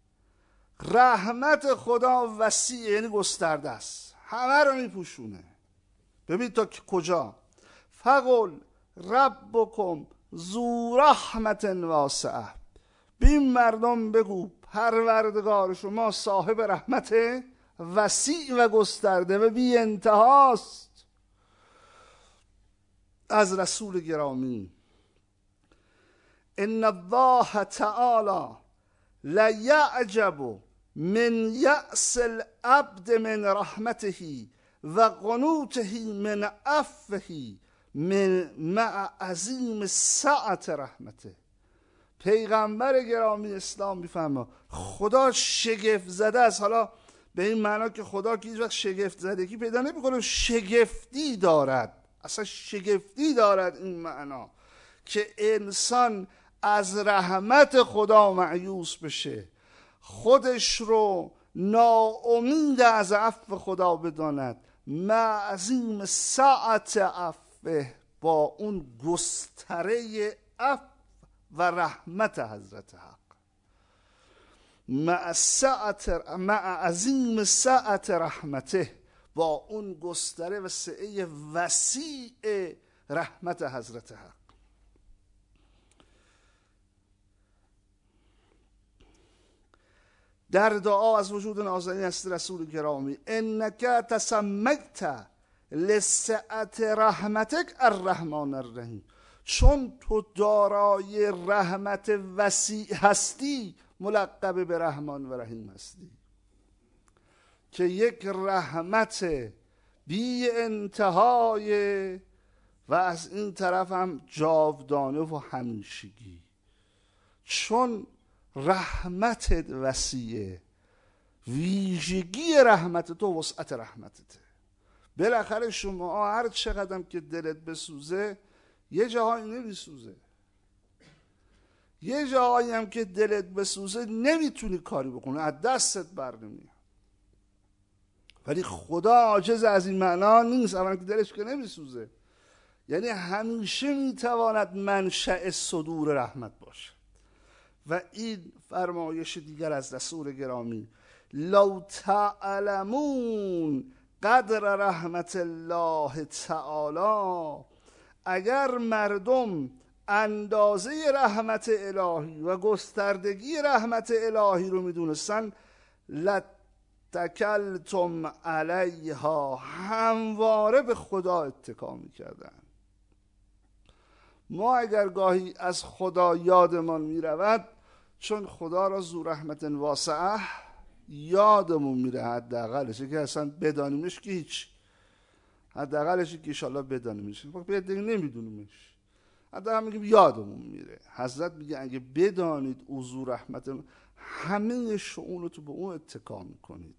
رحمت خدا وسیع، یعنی گسترده است، همه رو میپوشونه. ببین تا کجا؟ فقل ربکم ذو رحمت واسعه، بین مردم بگو پروردگار شما صاحب رحمت وسیع و گسترده و بی انتهاست. از رسول گرامی ان الله تعالی لیعجب من یأس العبد من رحمته و قنوته من عفوه من مع عظیم سعت رحمته. پیغمبر گرامی اسلام میفهمه خدا شگفت زده است. حالا به این معنا که خدا که هیچ وقت شگفت زدگی پیدا نمیکنه، شگفتی دارد، اصلا شگفتی دارد این معنا که انسان از رحمت خدا مایوس بشه، خودش رو ناامید از عفو خدا بداند، مع عظیم سعت عفوه، با اون گستره عفو و رحمت حضرت حق، مع سعت مع عظیم سعت رحمته، با اون گستره و سعه وسیع رحمت حضرت حق. در دعا از وجود نازنین است رسول گرامی انک تسمیت لسعت رحمتک الرحمن الرحیم، چون تو دارای رحمت وسیع هستی ملقب به رحمان و رحیم هستی، که یک رحمت بی انتهای و از این طرف هم جاودانه و همیشگی. چون رحمتت وسیعه، ویژگی رحمت تو وسعت رحمتته. بالاخره شما هر چقدر که دلت بسوزه یه جاهایی نمیسوزه، یه جاهایی هم که دلت بسوزه نمیتونی کاری بکنی، از دستت بر نمیاد. ولی خدا عاجز از این معنا نیست، اولا که دلش که نمیسوزه، یعنی همیشه میتواند منشأ صدور رحمت باشه. و این فرمایش دیگر از رسول گرامی لو تعلمون قدر رحمت الله تعالی، اگر مردم اندازه رحمت الهی و گستردگی رحمت الهی رو میدونستن لتکلتم علیها، همواره به خدا اتکا میکردن. ما اگر گاهی از خدا یادمان میرود، چون خدا را ذو رحمت واسعه یادمون میره، حداقلش که اصلا بدانیمش که هیچ، حداقلش که انشالله بدانیمش، باید دیگه نمیدونیمش، حداقل میگیم یادمون میره. حضرت میگه اگه بدانید او ذو رحمت، همه شؤون رو تو به اون اتکا میکنید.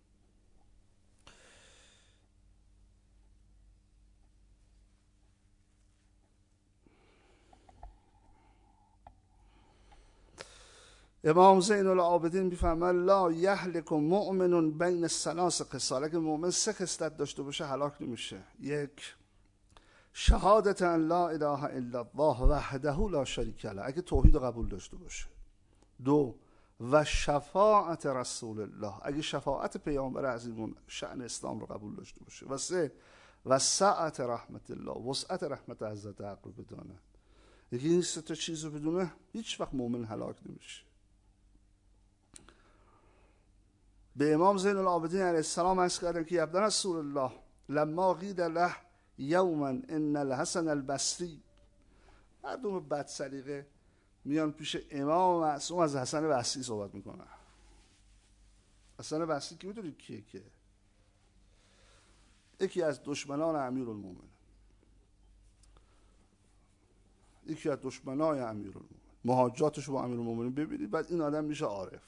امام زین العابدین میفرماید لا یهلک مؤمن بین الثلاث خصال، اگه مؤمن سه خصلت داشته باشه هلاک نمیشه. یک، شهادت ان لا اله الا الله وحده لا شریک له، اگه توحید قبول داشته باشه. دو، و شفاعت رسول الله، اگه شفاعت پیامبر عظیم شأن اسلام رو قبول داشته باشه. و سه، و سعت رحمت الله، وسعت رحمت حضرت حق رو بدانه. یکی این سه تا چیز رو بدونه هیچ وقت مؤمن هلاک نمیشه. به امام زین العابدین علیه السلام عرض کردن که ابن رسول الله لما قیل له یوما ان الحسن البصری، مردم بد سلیقه میان پیش امام معصوم از حسن بصری صحبت میکنن. حسن بصری که میدونید کیه؟ که یکی از دشمنان امیرالمومنین، یکی از دشمنای امیرالمومنین، مهاجاتش با امیرالمومنین ببینید، بعد این آدم میشه عارف.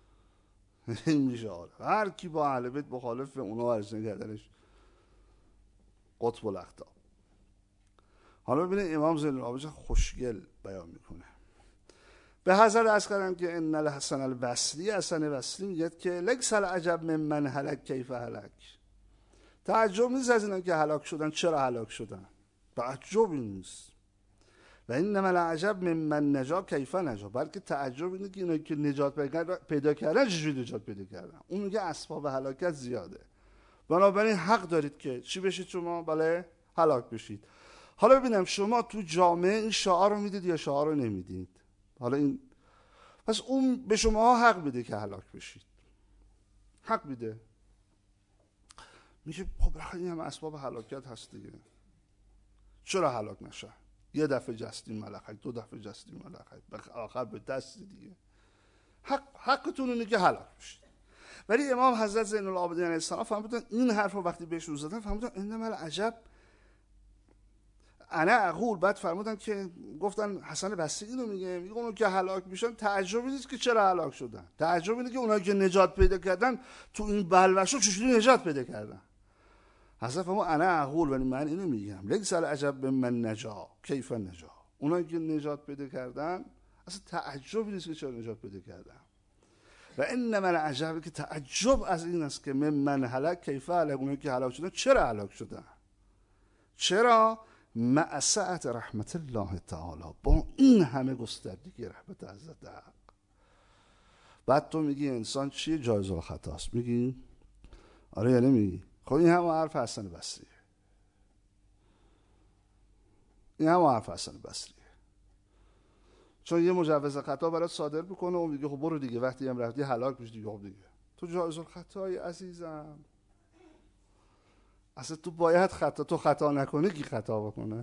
این میشه عارف. هر کی با اهل بیت مخالف اونا ورزش کردنش قطب الاقطاب. حالا ببینید امام زین العابدین خوشگل بیان میکنه. به حضرت عرض کردم که ان الحسن البصری، حسن بصری میگه که لکس العجب ممن هلک کیف هلک. تعجب نیست از اینا که هلاک شدن چرا هلاک شدن، تعجبی نیست. و انما العجب ممن نجا کیف نجا، بلکه تعجب اینه که اینا که نجات پیدا کردن چجوری نجات پیدا کردن. اون میگه اسباب هلاکت زیاده، بنابراین حق دارید که چی بشید شما؟ بله هلاک بشید. حالا ببینم شما تو جامعه این شعار رو میدید یا شعار رو نمیدید؟ حالا این پس اون به شما حق میده که هلاک بشید، حق میده. میگه خب این هم اسباب هلاکت هست دیگه، چرا هلاک نشه؟ یه دفعه جستیم ملخک، دو دفعه جستیم ملخک، به آخر به دست دیگه. حق حقتون اینه که هلاک بشید. ولی امام حضرت زین العابدین علیه السلام فهمیدن این حرف رو وقتی بهش رو زدن، فهمیدن انما العجب انا اقول. بعد فرمودن که گفتن حسن بصری اینو میگه، میگه اونو که هلاک میشن تعجب نیست که چرا هلاک شدن، تعجب اینه که اونایی که نجات پیدا کردن تو این بلوشو چجوری نجات پیدا کردن. حضرت فرمود انا اقول، ولی من اینو میگم لیس العجب من نجا کیف نجا. اونایی که نجات پیدا کردن اصلا تعجب نیست که چرا نجات پیدا کردن. و انما العجب، که تعجب از این است که من هلک کیف هلک، اونایی که هلاک شدن چرا هلاک شدن. چرا؟ مع سعة رحمت الله تعالی، با این همه گستردگی رحمت حضرت حق. بعد تو میگی انسان چیه؟ جایز الخطاست. میگی آره یا نمیگی؟ خب این هم حرف حسن بصریه، این هم حرف حسن بصریه. چون یه مجوز خطا برات صادر میکنه و میگه خب برو دیگه، وقتی هم رفتی هلاک میشی دیگه. خب دیگه تو جایز الخطایی عزیزم، اصلا تو باید خطا، تو خطا نکنه کی خطا بکنه؟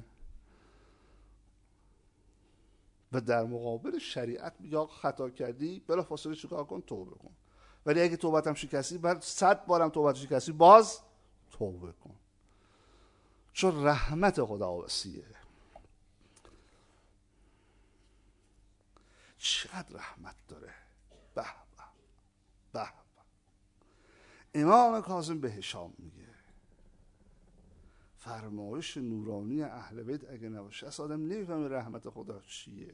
و در مقابل شریعت میگه خطا کردی بلافاصله چیکار کن؟ توبه کن. ولی اگه توبتم شکستی، بعد صد بارم توبت شکستی، باز توبه کن، چون رحمت خدا وسیعه. چقدر رحمت داره. به به به به. امام کاظم به هشام میگه فرمایش نورانی اهل بیت اگه نباشه اصلا آدم نمیفهمه رحمت خدا چیه.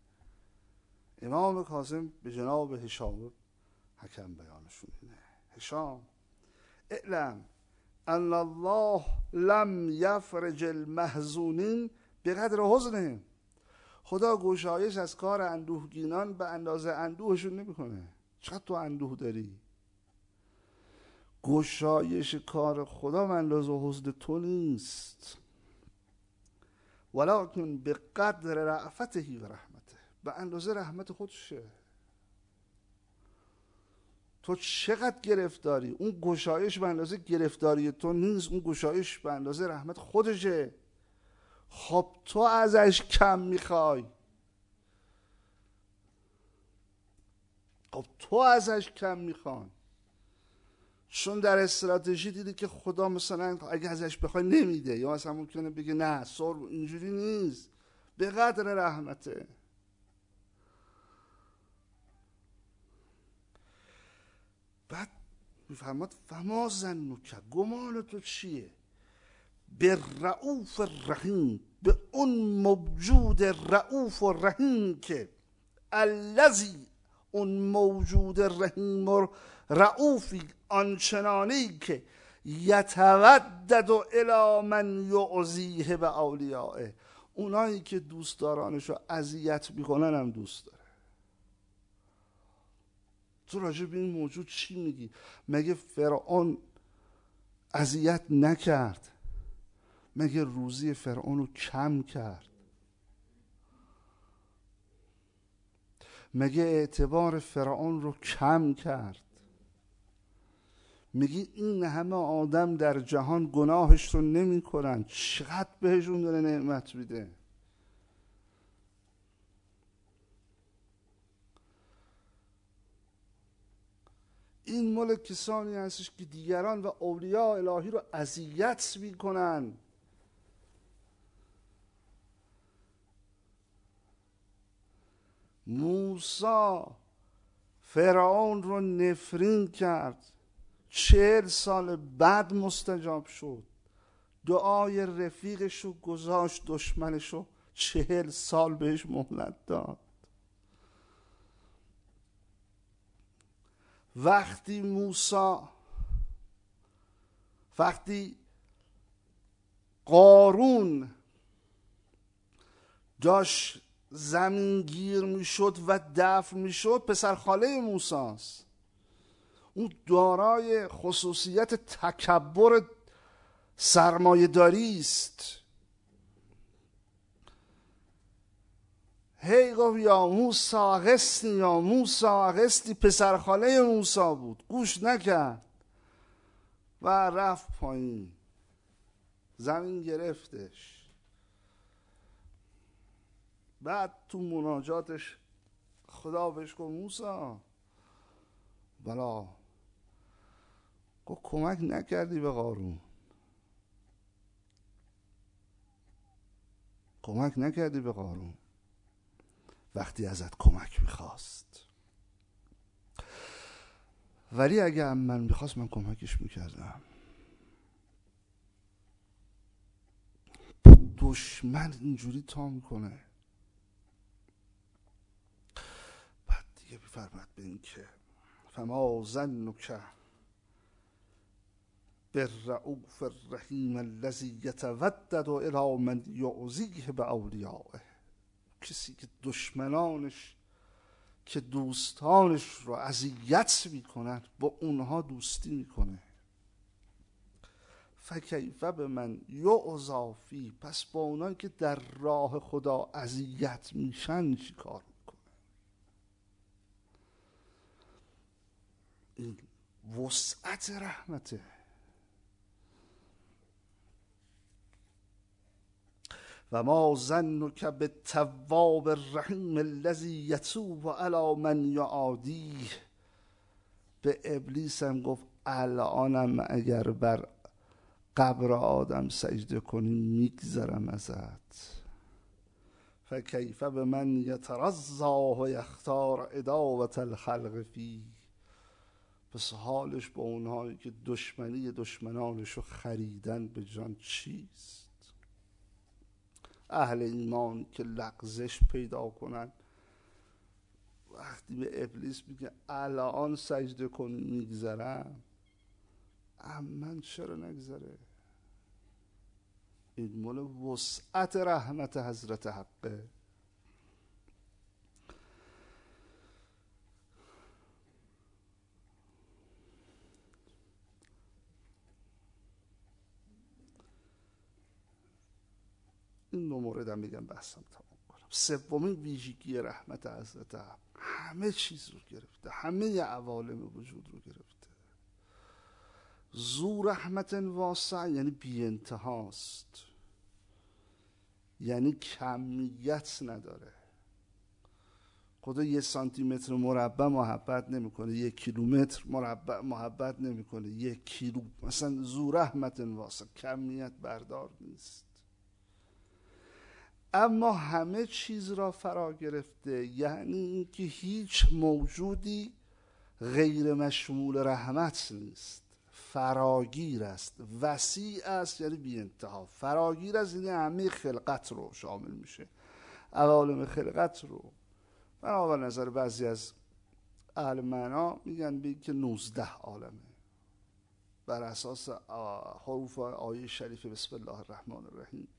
امام کاظم به جناب هشام حکم بیانشون اینه: هشام اعلم ان الله لم یفرج المحزونین بقدر حزنهم. خدا گشایش از کار اندوهگینان به اندازه اندوهشون نمیکنه. چقدر تو اندوه داری؟ گشایش کار خدا به اندازه حزن تو نیست، ولکن به قدر رأفته و رحمته، به اندازه رحمت خودشه. تو چقدر گرفتاری، اون گشایش به اندازه گرفتاری تو نیست، اون گشایش به اندازه رحمت خودشه. خب تو ازش کم میخوای، خب تو ازش کم میخوای، چون در استراتژی دیدی که خدا مثلا اگه ازش بخوای نمیده، یا مثلا ممکنه بگه نه سر اینجوری نیست، به قدر رحمته. بعد میفرماد فما ظنک، گمان تو چیه؟ به رؤوف الرحیم، به اون موجود رؤوف و رحیم که الذی، اون موجود رحیم و رؤوفی آنچنانی که یتودد الی من یعزیه به اولیائه، اونایی که دوستدارانشو اذیت میکنن هم دوست داره. تو راجع به این موجود چی میگی؟ مگه فرعون اذیت نکرد؟ مگه روزی فرعون رو کم کرد؟ مگه اعتبار فرعون رو کم کرد؟ میگی این همه آدم در جهان گناهش رو نمی کنن، چقدر بهشون داره نعمت میده. این مال کسانی هستش که دیگران و اولیاء الهی رو اذیت میکنن. موسی فرعون رو نفرین کرد، چهل سال بعد مستجاب شد. دعای رفیقشو گذاشت دشمنشو چهل سال بهش مهلت داد. وقتی موسی وقتی قارون داشت زمین گیر میشد و دفن میشد، پسر خاله موسی است. اون دارای خصوصیت تکبر سرمایه داری است. هی گفت یا موسی اغثنی، یا موسی اغثنی. پسر خاله موسی بود، گوش نکرد و رفت پایین، زمین گرفتش. بعد تو مناجاتش خدا بهش گفت موسی بلا، گفت کمک نکردی به قارون، کمک نکردی به قارون وقتی ازت کمک میخواست، ولی اگه من میخواست من کمکش میکردم. دشمن اینجوری تا میکنه. بعد دیگه بفرمد به این که فما ظنک بالرؤوف الرحیم الذی یتودد الی من یعزیه باولیائه. کسی که دشمنانش که دوستانش رو اذیت میکنن با اونها دوستی میکنه. فکیف به من یعزا فی، پس با اونایی که در راه خدا اذیت میشن چی کار میکنه؟ این وسعت رحمته. و ما ظنک بالتواب الرحیم الذی یتوب علی من یعادیه. به ابلیس هم گفت الانم اگر بر قبر آدم سجده کنی میگذرم ازت. فکیف به من یترضا و یختار عداوة الخلق فی. پس حالش با اونهایی که دشمنی دشمنانشو خریدن به جان چیست؟ اهل ایمان که لغزش پیدا کنن وقتی به ابلیس میگه الان سجده کنی میگذرم، من چرا نگذره؟ این مال وسعت رحمت حضرت حقه. این دو مورد هم بگم بحثم تمام کنم. سومین ویژگی رحمت حضرت حق، همه چیز رو گرفته، همه عوالم وجود رو گرفته. ذو رحمت واسع یعنی بی انتهاست، یعنی کمیت نداره. خدا یه سانتی متر مربع محبت نمیکنه، یک کیلومتر مربع محبت نمیکنه، یک کیلو. مثلا ذو رحمت واسع کمیت بردار نیست، اما همه چیز را فرا گرفته. یعنی اینکه هیچ موجودی غیر مشمول رحمت نیست، فراگیر است، وسیع است، یعنی بی انتها. فراگیر است یعنی همه خلقت رو شامل میشه، عوالم خلقت رو. بنابر نظر بعضی از اهل معنا میگن بگی که نوزده عالمه بر اساس حروف آیه شریف بسم الله الرحمن الرحیم.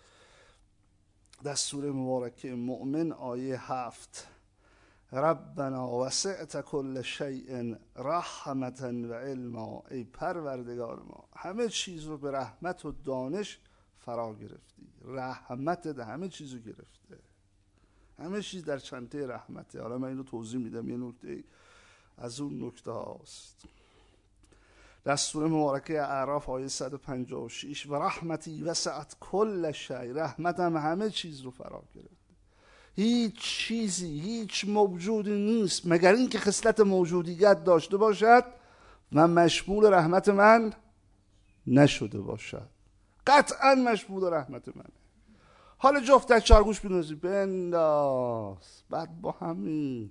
در سوره مبارکه مؤمن آیه هفت، ربنا وسعت کل شیء رحمتا و علما. ای پروردگار ما همه چیز رو به رحمت و دانش فرا گرفتی. رحمت ده همه چیز رو گرفته، همه چیز در چنته رحمته. حالا من اینو توضیح میدم، یه نکته از اون نکته هاست. در سوره مبارکه اعراف آیه صد و پنجاه و شش، و رحمتی وسعت کل شیء، رحمتم همه چیز رو فرا گرفت. هیچ چیزی، هیچ موجودی نیست مگر این که خصلت موجودیت داشته باشد و مشمول رحمت من نشده باشد. قطعا مشمول رحمت منه. حالا جفتک چارگوش بنوزی بنداز، بعد با همین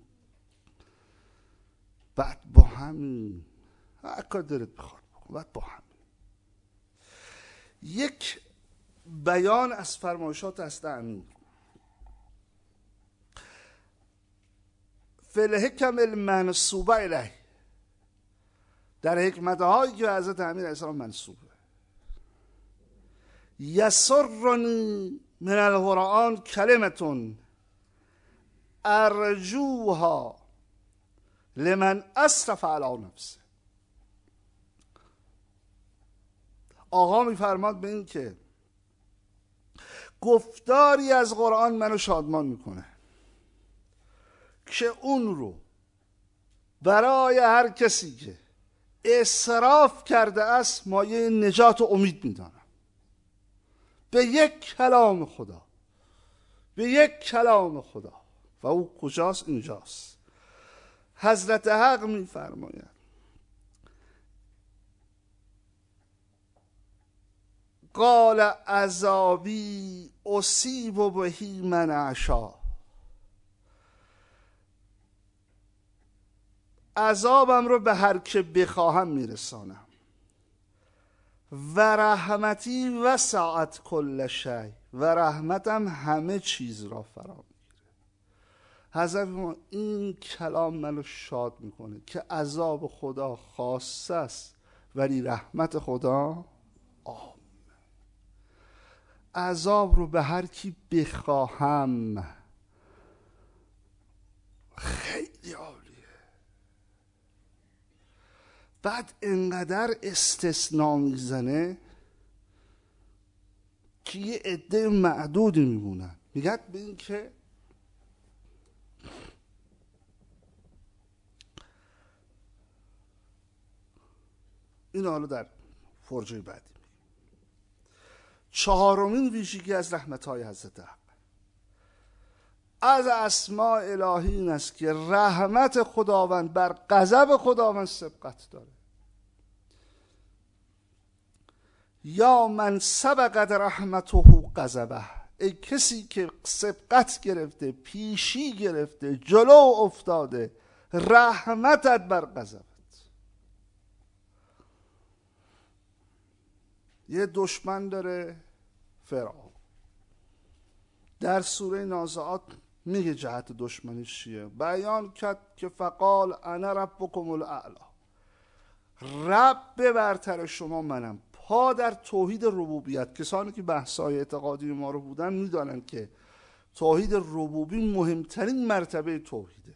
بعد با همین هر کار دلت بخواد بکن، بعد با همین. یک بیان از فرمایشات هست امیر فی الحکم المنصوبه الیه، در حکمت هایی که حضرت امیر علیه السلام منصوبه. یسرنی من القرآن کلمتون ارجوها لمن اسرف علی نفسه. آقا میفرماد به این که گفتاری از قرآن منو شادمان میکنه که اون رو برای هر کسی که اسراف کرده است مایه نجات و امید میدانم. به یک کلام خدا، به یک کلام خدا. و او کجاست؟ اینجاست. حضرت حق میفرماید قال عذابی اصیب بهی من اشاء. عذابم رو به هر که بخواهم میرسانم. و رحمتی وسعت کل شیء، و رحمتم همه چیز را فرا میگیره. حضرت ما این کلام منو شاد میکنه که عذاب خدا خاص است ولی رحمت خدا عام. عذاب رو به هر کی بخواهم. خیلی عالیه. بعد انقدر استثناء میزنه که یه عده معدودی میمونن. میگه به این که این حالا در فرجه بعدی. چهارمین ویژگی از رحمت‌های حضرت حق از اسماء الهی این است که رحمت خداوند بر غضب خداوند سبقت داره. یا من سبقت رحمته غضبه، ای کسی که سبقت گرفته، پیشی گرفته، جلو افتاده رحمتت بر غضبت. یه دشمن داره فرعون. در سوره نازعات میگه جهت دشمنیش چیه. بیان کرد که فقال انا ربکم الاعلی، رب برتر شما منم. پا در توحید ربوبیت. کسانی که بحث‌های اعتقادی ما رو بودن میدانن که توحید ربوبی مهمترین مرتبه توحیده.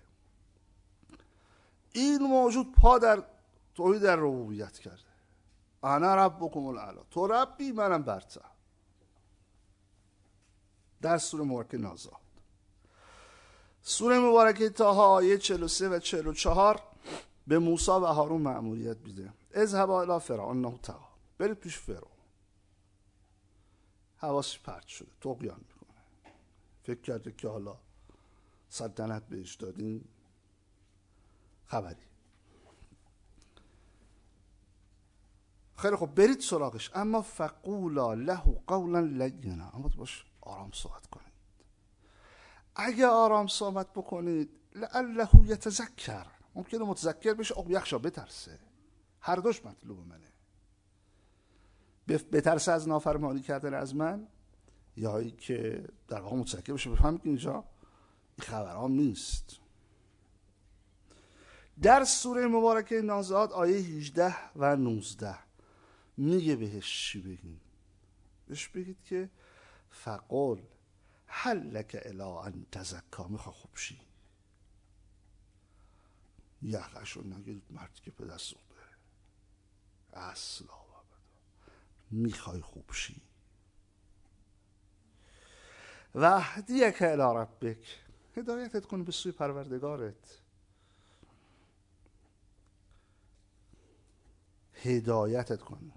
این موجود پا در توحید در ربوبیت کرده. انا ربکم الاعلی، تو ربی منم برتر. در سوره مبارکه نازعات. سوره مبارکه طه آیه چهل و سه و چهل و چهار به موسی و هارون مأموریت میده. اذهبا الی فرعون انه طغی، برید پیش فرعون. حواسش پرت شده، طغیان میکنه. فکر کرده که حالا سلطنت بهش دادین خبری. خیلی خب برید سراغش، اما فقولا له قولا لینا، اما باش آرام صحبت کنید. اگه آرام صحبت بکنید لعله یتذکر، ممکنه متذکر بشه، او یخشا بترسه. هر دوش مطلوب منه. بترسه از نافرمانی کردن از من، یا ای که در واقع متذکر بشه بفهمید که اینجا این خبرام نیست. در سوره مبارکه نازعات آیه هجده و نوزده میگه بهش چی بگین؟ بهش بگید که فقل هل لک الی ان تزکا، میخواه خوب شی. یخشو نگید مردی که پدر سوخته اصلا میخوای خوب شی. و اهدیک الی ربک، هدایتت کنه به سوی پروردگارت. هدایتت کنه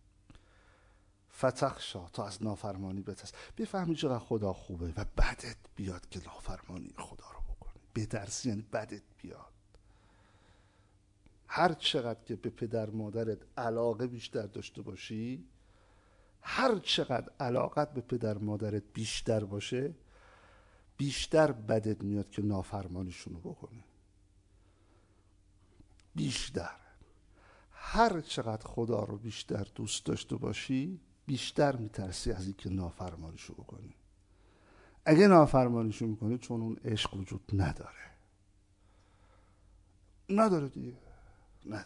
فتخشا، تا از نافرمانی بترس. بفهمی چقدر خدا خوبه و بدت بیاد که نافرمانی خدا رو بکنی. بترسی یعنی بدت بیاد. هر چقدر که به پدر مادرت علاقه بیشتر داشته باشی، هر چقدر علاقت به پدر مادرت بیشتر باشه، بیشتر بدت میاد که نافرمانیشونو بکنی. بیشتر. هر چقدر خدا رو بیشتر دوست داشته باشی، بیشتر میترسی از اینکه نافرمانیشو بکنی. اگه نافرمانیشو میکنی چون اون عشق وجود نداره نداره دیگه نداره.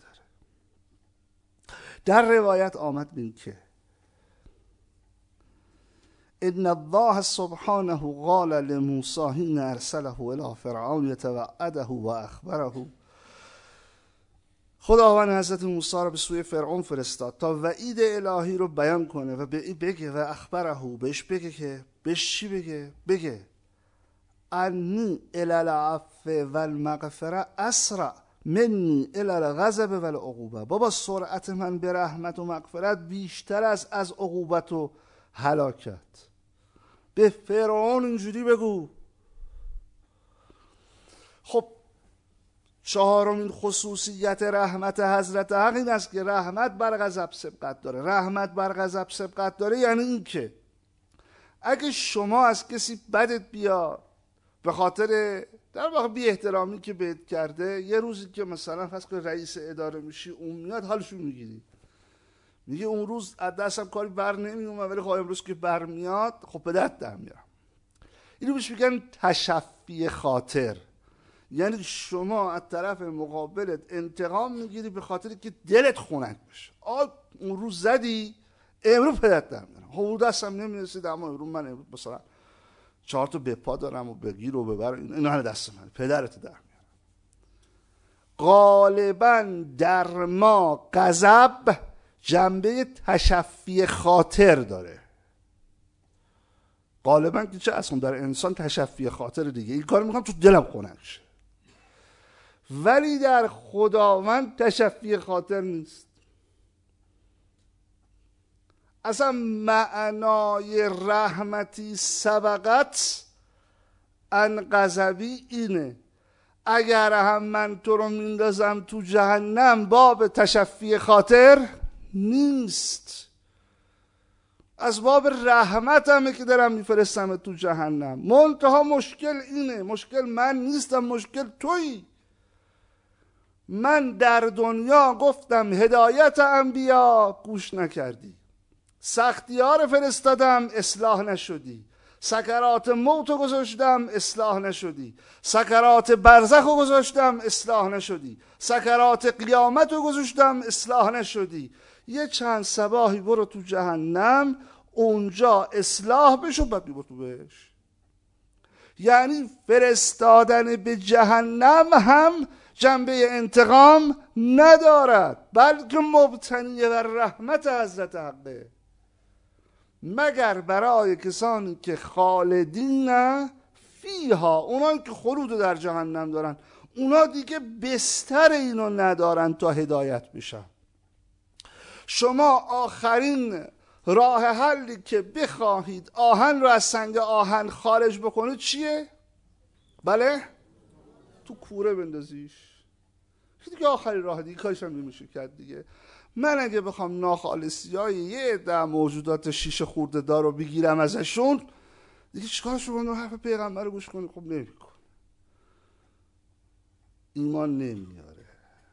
در روایت آمد بین که ان الله سبحانه قال لموسی حين ارسله الى فرعون يتوعده و اخبره، خداوند حضرت موسی رو به سوی فرعون فرستاد تا وعید الهی رو بیان کنه و بگه و اخبره، بهش بگه که بهش چی بگه؟ بگه انی الی العفو والمغفره اسرع منی الی الغضب والعقوبه. بابا سرعت من به رحمت و مغفرت بیشتر از از عقوبت و هلاکت. به فرعون اینجوری بگو. خب چهارمین خصوصیت رحمت حضرت حق این است که رحمت بر غضب سبقت داره. رحمت بر غضب سبقت داره یعنی این که اگه شما از کسی بدت بیاد به خاطر در واقع بی احترامی که بهت کرده، یه روزی که مثلا فرض کن رئیس اداره میشی اون میاد حالشون میگیری، میگه اون روز از دستم کاری بر نمیومد ولی خب امروز که برمیاد خب به دست در میارم. اینو بهش میگن تشفی خاطر. یعنی شما از طرف مقابلت انتقام میگیری به خاطر که دلت خنک بشه. آ اون روز زدی امروز به دست در میارم. خب اون دستم نمیرسید اما امروز من امروز مثلا چهار تا به پا دارم و بگیر و ببر، اینا همه دست من، پدرت در میارم. غالبا در ما غضب جنبه تشفی خاطر داره. غالبا که چه اصلا در انسان تشفی خاطر دیگه، این کار میکنم تو دلم خنک شه. ولی در خداوند تشفی خاطر نیست. اصلا معنای رحمتی سبقت ان غضبی اینه اگر هم من تو رو میندازم تو جهنم باب تشفی خاطر نیست، از باب رحمت همه که دارم میفرستم تو جهنم. منتها مشکل اینه، مشکل من نیستم، مشکل تویی. من در دنیا گفتم هدایت انبیا گوش نکردی، سختیار فرستادم اصلاح نشدی، سکرات موت رو گذاشتم اصلاح نشدی، سکرات برزخ رو گذاشتم اصلاح نشدی، سکرات قیامت رو گذاشتم اصلاح نشدی. یه چند صباحی برو تو جهنم اونجا اصلاح بشو بعد بیبر تو بهش. یعنی فرستادن به جهنم هم جنبه انتقام ندارد بلکه مبتنی بر رحمت حضرت حقه، مگر برای کسانی که خالدین فیها، اونایی که خلود در جهنم دارن، اونا دیگه بستر اینو ندارن تا هدایت بشن. شما آخرین راه حلی که بخواهید آهن رو از سنگ آهن خارج بکنید چیه؟ بله؟ تو کوره بندازیش. دیگه آخرین راه، دیگه کارش هم نمیشه کرد دیگه. من اگه بخوام ناخالصی های یه عده موجودات شیشه خورده دار رو بگیرم ازشون، دیگه چیکارش رو کنم؟ حرف پیغمبر رو گوش کنی؟ خب نمیکن، ایمان نمیاره،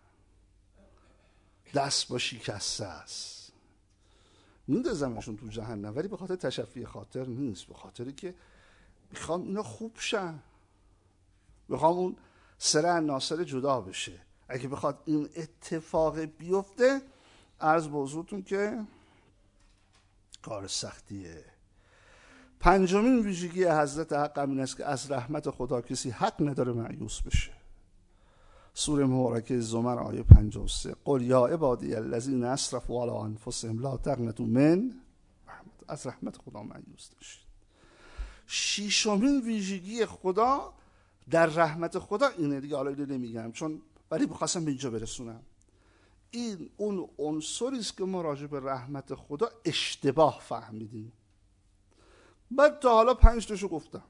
دست با شکسته است. میندازمشون تو جهنم ولی به خاطر تشفی خاطر نیست، به خاطری که میخوام اینا خوب شن، میخوام اون سره ناصر جدا بشه. اگه بخواد این اتفاق بیفته عرض به حضورتون که کار سختیه. پنجمین ویژگی حضرت حق این است که از رحمت خدا کسی حق نداره مایوس بشه. سوره مبارکه زمر آیه پنجاه و سه قل یا عبادی الذین اسرفوا علی انفسهم لا تقنطوا من رحمت، از رحمت خدا مایوس نشید. ششمین ویژگی خدا در رحمت خدا اینه دیگه، حالا اینو نمیگم چون ولی بخواستم به اینجا برسونم. این اون عنصری است که ما راجع به رحمت خدا اشتباه فهمیدیم. بعد تا حالا پنج تاشو گفتم،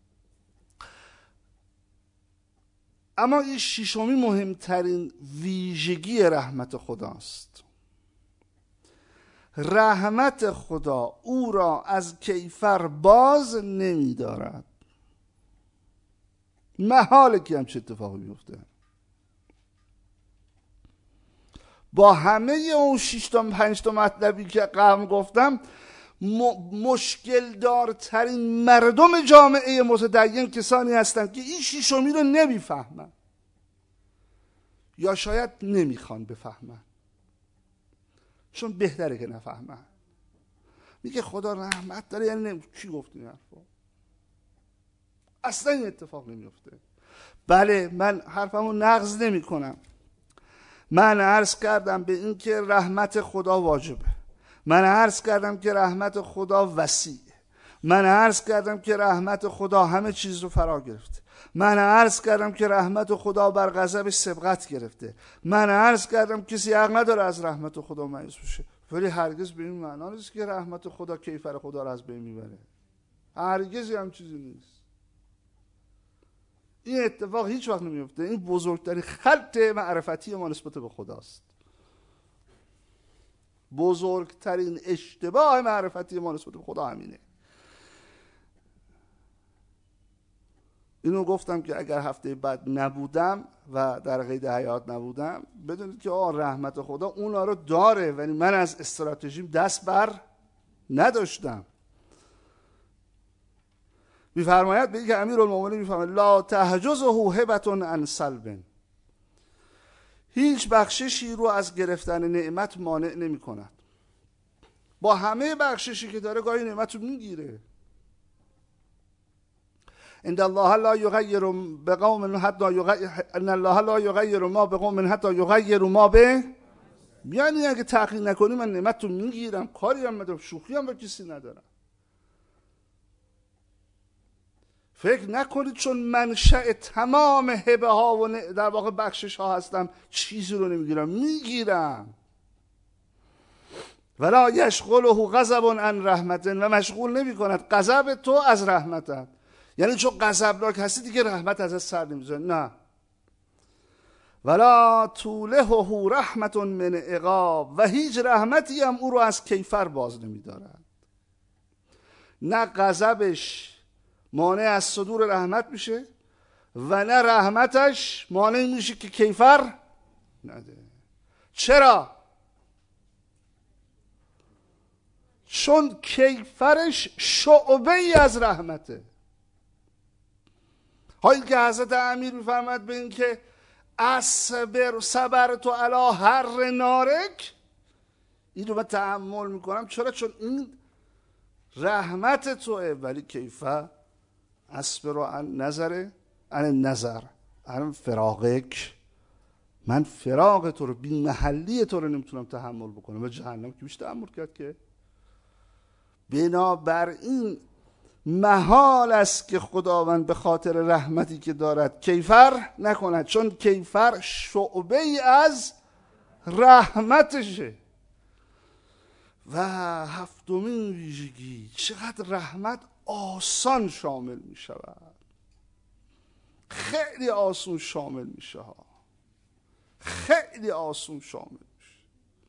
اما این ششمی مهمترین ویژگی رحمت خداست. رحمت خدا او را از کیفر باز نمی دارد، محاله که همچه اتفاقی بیفته. با همه اون شش تا پنج تا مطلبی که قبل گفتم م- مشکل دارترین مردم جامعه متدین کسانی هستند که این شیشمی رو نمیفهمن یا شاید نمیخوان بفهمن، چون بهتره که نفهمن. میگه خدا رحمت داره، یعنی نمی... کی گفت این حرفا؟ اصلا این اتفاق نمیفته. بله من حرفمو نقض نمی کنم. من عرض کردم به این که رحمت خدا واجبه، من عرض کردم که رحمت خدا وسیعه، من عرض کردم که رحمت خدا همه چیز رو فرا گرفته، من عرض کردم که رحمت خدا بر غضبش سبقت گرفته، من عرض کردم کسی حق نداره از رحمت خدا مایوس بشه، ولی هرگز به این معنا نیست که رحمت خدا کیفر خدا رو از بین میبره. هرگز هم چیزی نیست. این اتفاق هیچ وقت نمیفته. این بزرگترین خلط معرفتی ما نسبت به خداست. بزرگترین اشتباه معرفتی ما نسبت به خدا همینه. اینو گفتم که اگر هفته بعد نبودم و در قید حیات نبودم، بدونید که آه رحمت خدا اونا رو داره، ولی من از استراتژیم دست بر نداشتم. میفرماید به که امیرالمومنین میفرماید لا تحجزه هبة عن سلب، هیچ بخششی رو از گرفتن نعمت مانع نمی کند. با همه بخششی که داره گاهی نعمت رو میگیره. ان الله لا یغیر بقوم حتی یغیر ان الله لا یغیر ما بقوم حتی یغیر ما به، یعنی اگه تحقیق نکنی من نعمت رو میگیرم، کاری هم ندارم، شوخی هم با کسی ندارم. فکر نکنید چون منشأ تمام هبه ها و در واقع بخشش ها هستم چیزی رو نمیگیرم، میگیرم. ولا یشغله غضب عن رحمت، و مشغول نمی کند غضب تو از رحمتت. یعنی چون غضبناک هستی دیگه رحمت ازت سر نمیزنه، نه. ولا تولهه رحمت من عقاب، و هیچ رحمتی هم او رو از کیفر باز نمیدارد. نه غضبش مانع از صدور رحمت میشه و نه رحمتش مانع میشه که کیفر نده. چرا؟ چون کیفرش شعبه ای از رحمته. حالی که حضرت امیر میفرماد به این که اصبر صبر تو علی حر نارک، این رو من تحمل میکنم. چرا؟ چون این رحمت توه، ولی کیفر اصبر عن نظر عن نظر عن فراقک، من فراق تو رو، بی محلی تو رو نمیتونم تحمل بکنم. و جهنم که میشه تحمل کرد که؟ بنابراین محال است که خداوند به خاطر رحمتی که دارد کیفر نکند، چون کیفر شعبه ای از رحمتشه. و هفتمین ویژگی، چقدر رحمت آسان شامل می شود. خیلی آسون شامل میشه ها، خیلی آسون شامل میشه.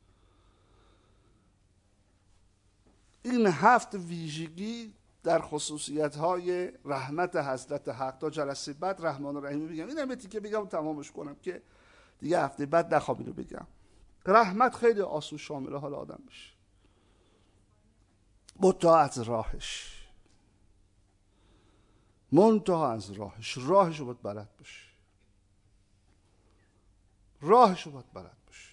این هفت ویژگی در خصوصیت های رحمت حضرت حق. تا جلسه بعد رحمان و رحیم بگم، این هم که بگم تمامش کنم که دیگه هفته بعد نخوام اینو بگم. رحمت خیلی آسون شامل حال آدم میشه، منتها از راهش، منتها از راهش راهش رو باید بلد باشه، راهش رو باید بلد باشه.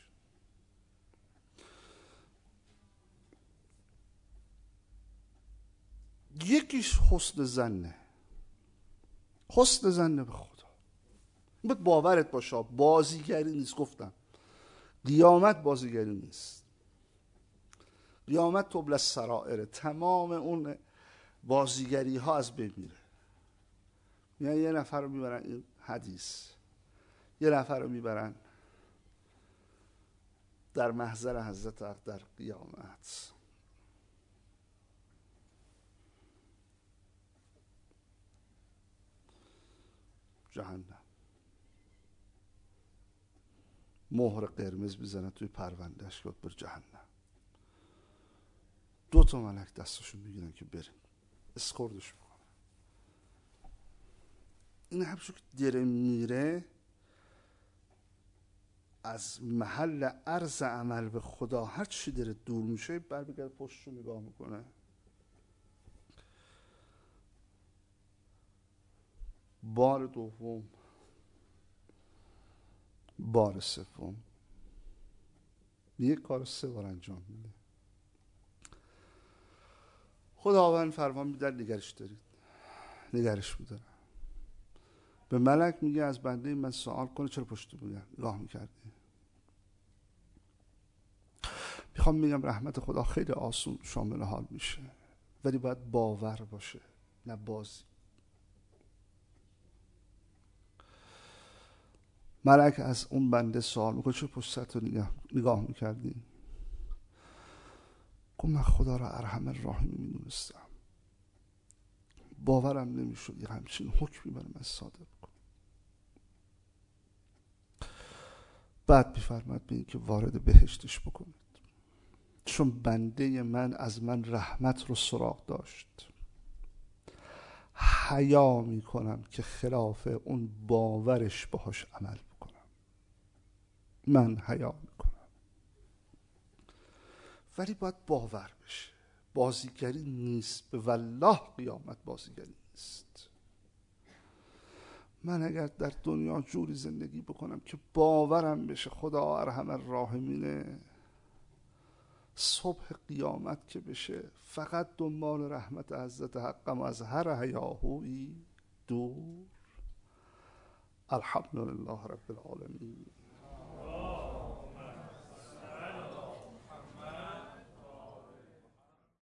یکیش حسن ظنه، حسن ظنه به خدا. باید باورت باشه، بازیگری نیست. گفتم قیامت بازیگری نیست. قیامت طبل السرائر، تمام اون بازیگری ها از بین میره. یعنی یه نفر رو میبرن این حدیث، یه نفر رو میبرن در محضر حضرت حق در قیامت، جهنم مهر قرمز میزنن توی پروندهش که بر جهنم. دو تا ملک دستشون میگیرن که بریم، اسکوردش میکنن. این همشو که دره میره از محل عرض عمل به خدا، هر چی داره دور میشه برمیگرد پشتشو نگاه میکنه، بار دوم، بار سوم، یک کار سه بار انجام میده. خداوند فرمان میده نگرش دارید، نگرش میدارم. به ملک میگه از بنده من سوال کنه چرا پشت میگه نگاه میکردی. میخوام میگم رحمت خدا خیلی آسون شامل حال میشه، ولی باید باور باشه نه بازی. ملک از اون بنده سوال میکنه چرا پشت سرت رو نگاه, نگاه میکردی؟ گفت من خدا را ارحم الراحمین میدونستم، باورم نمیشد یه همچین حکمی برای من صادر کنه. بعد میفرماد به این که وارد بهشتش بکنید، چون بنده من از من رحمت رو سراغ داشت. حیا میکنم که خلاف اون باورش باهاش عمل بکنم. من حیا میکنم، ولی باید باور بشه. بازیگری نیست، به والله قیامت بازیگری نیست. من اگر در دنیا جوری زندگی بکنم که باورم بشه خدا ارحم الراحمینه، صبح قیامت که بشه فقط دنبال رحمت حضرت حقم و از هر هیاهویی دور. الحمدلله رب العالمین.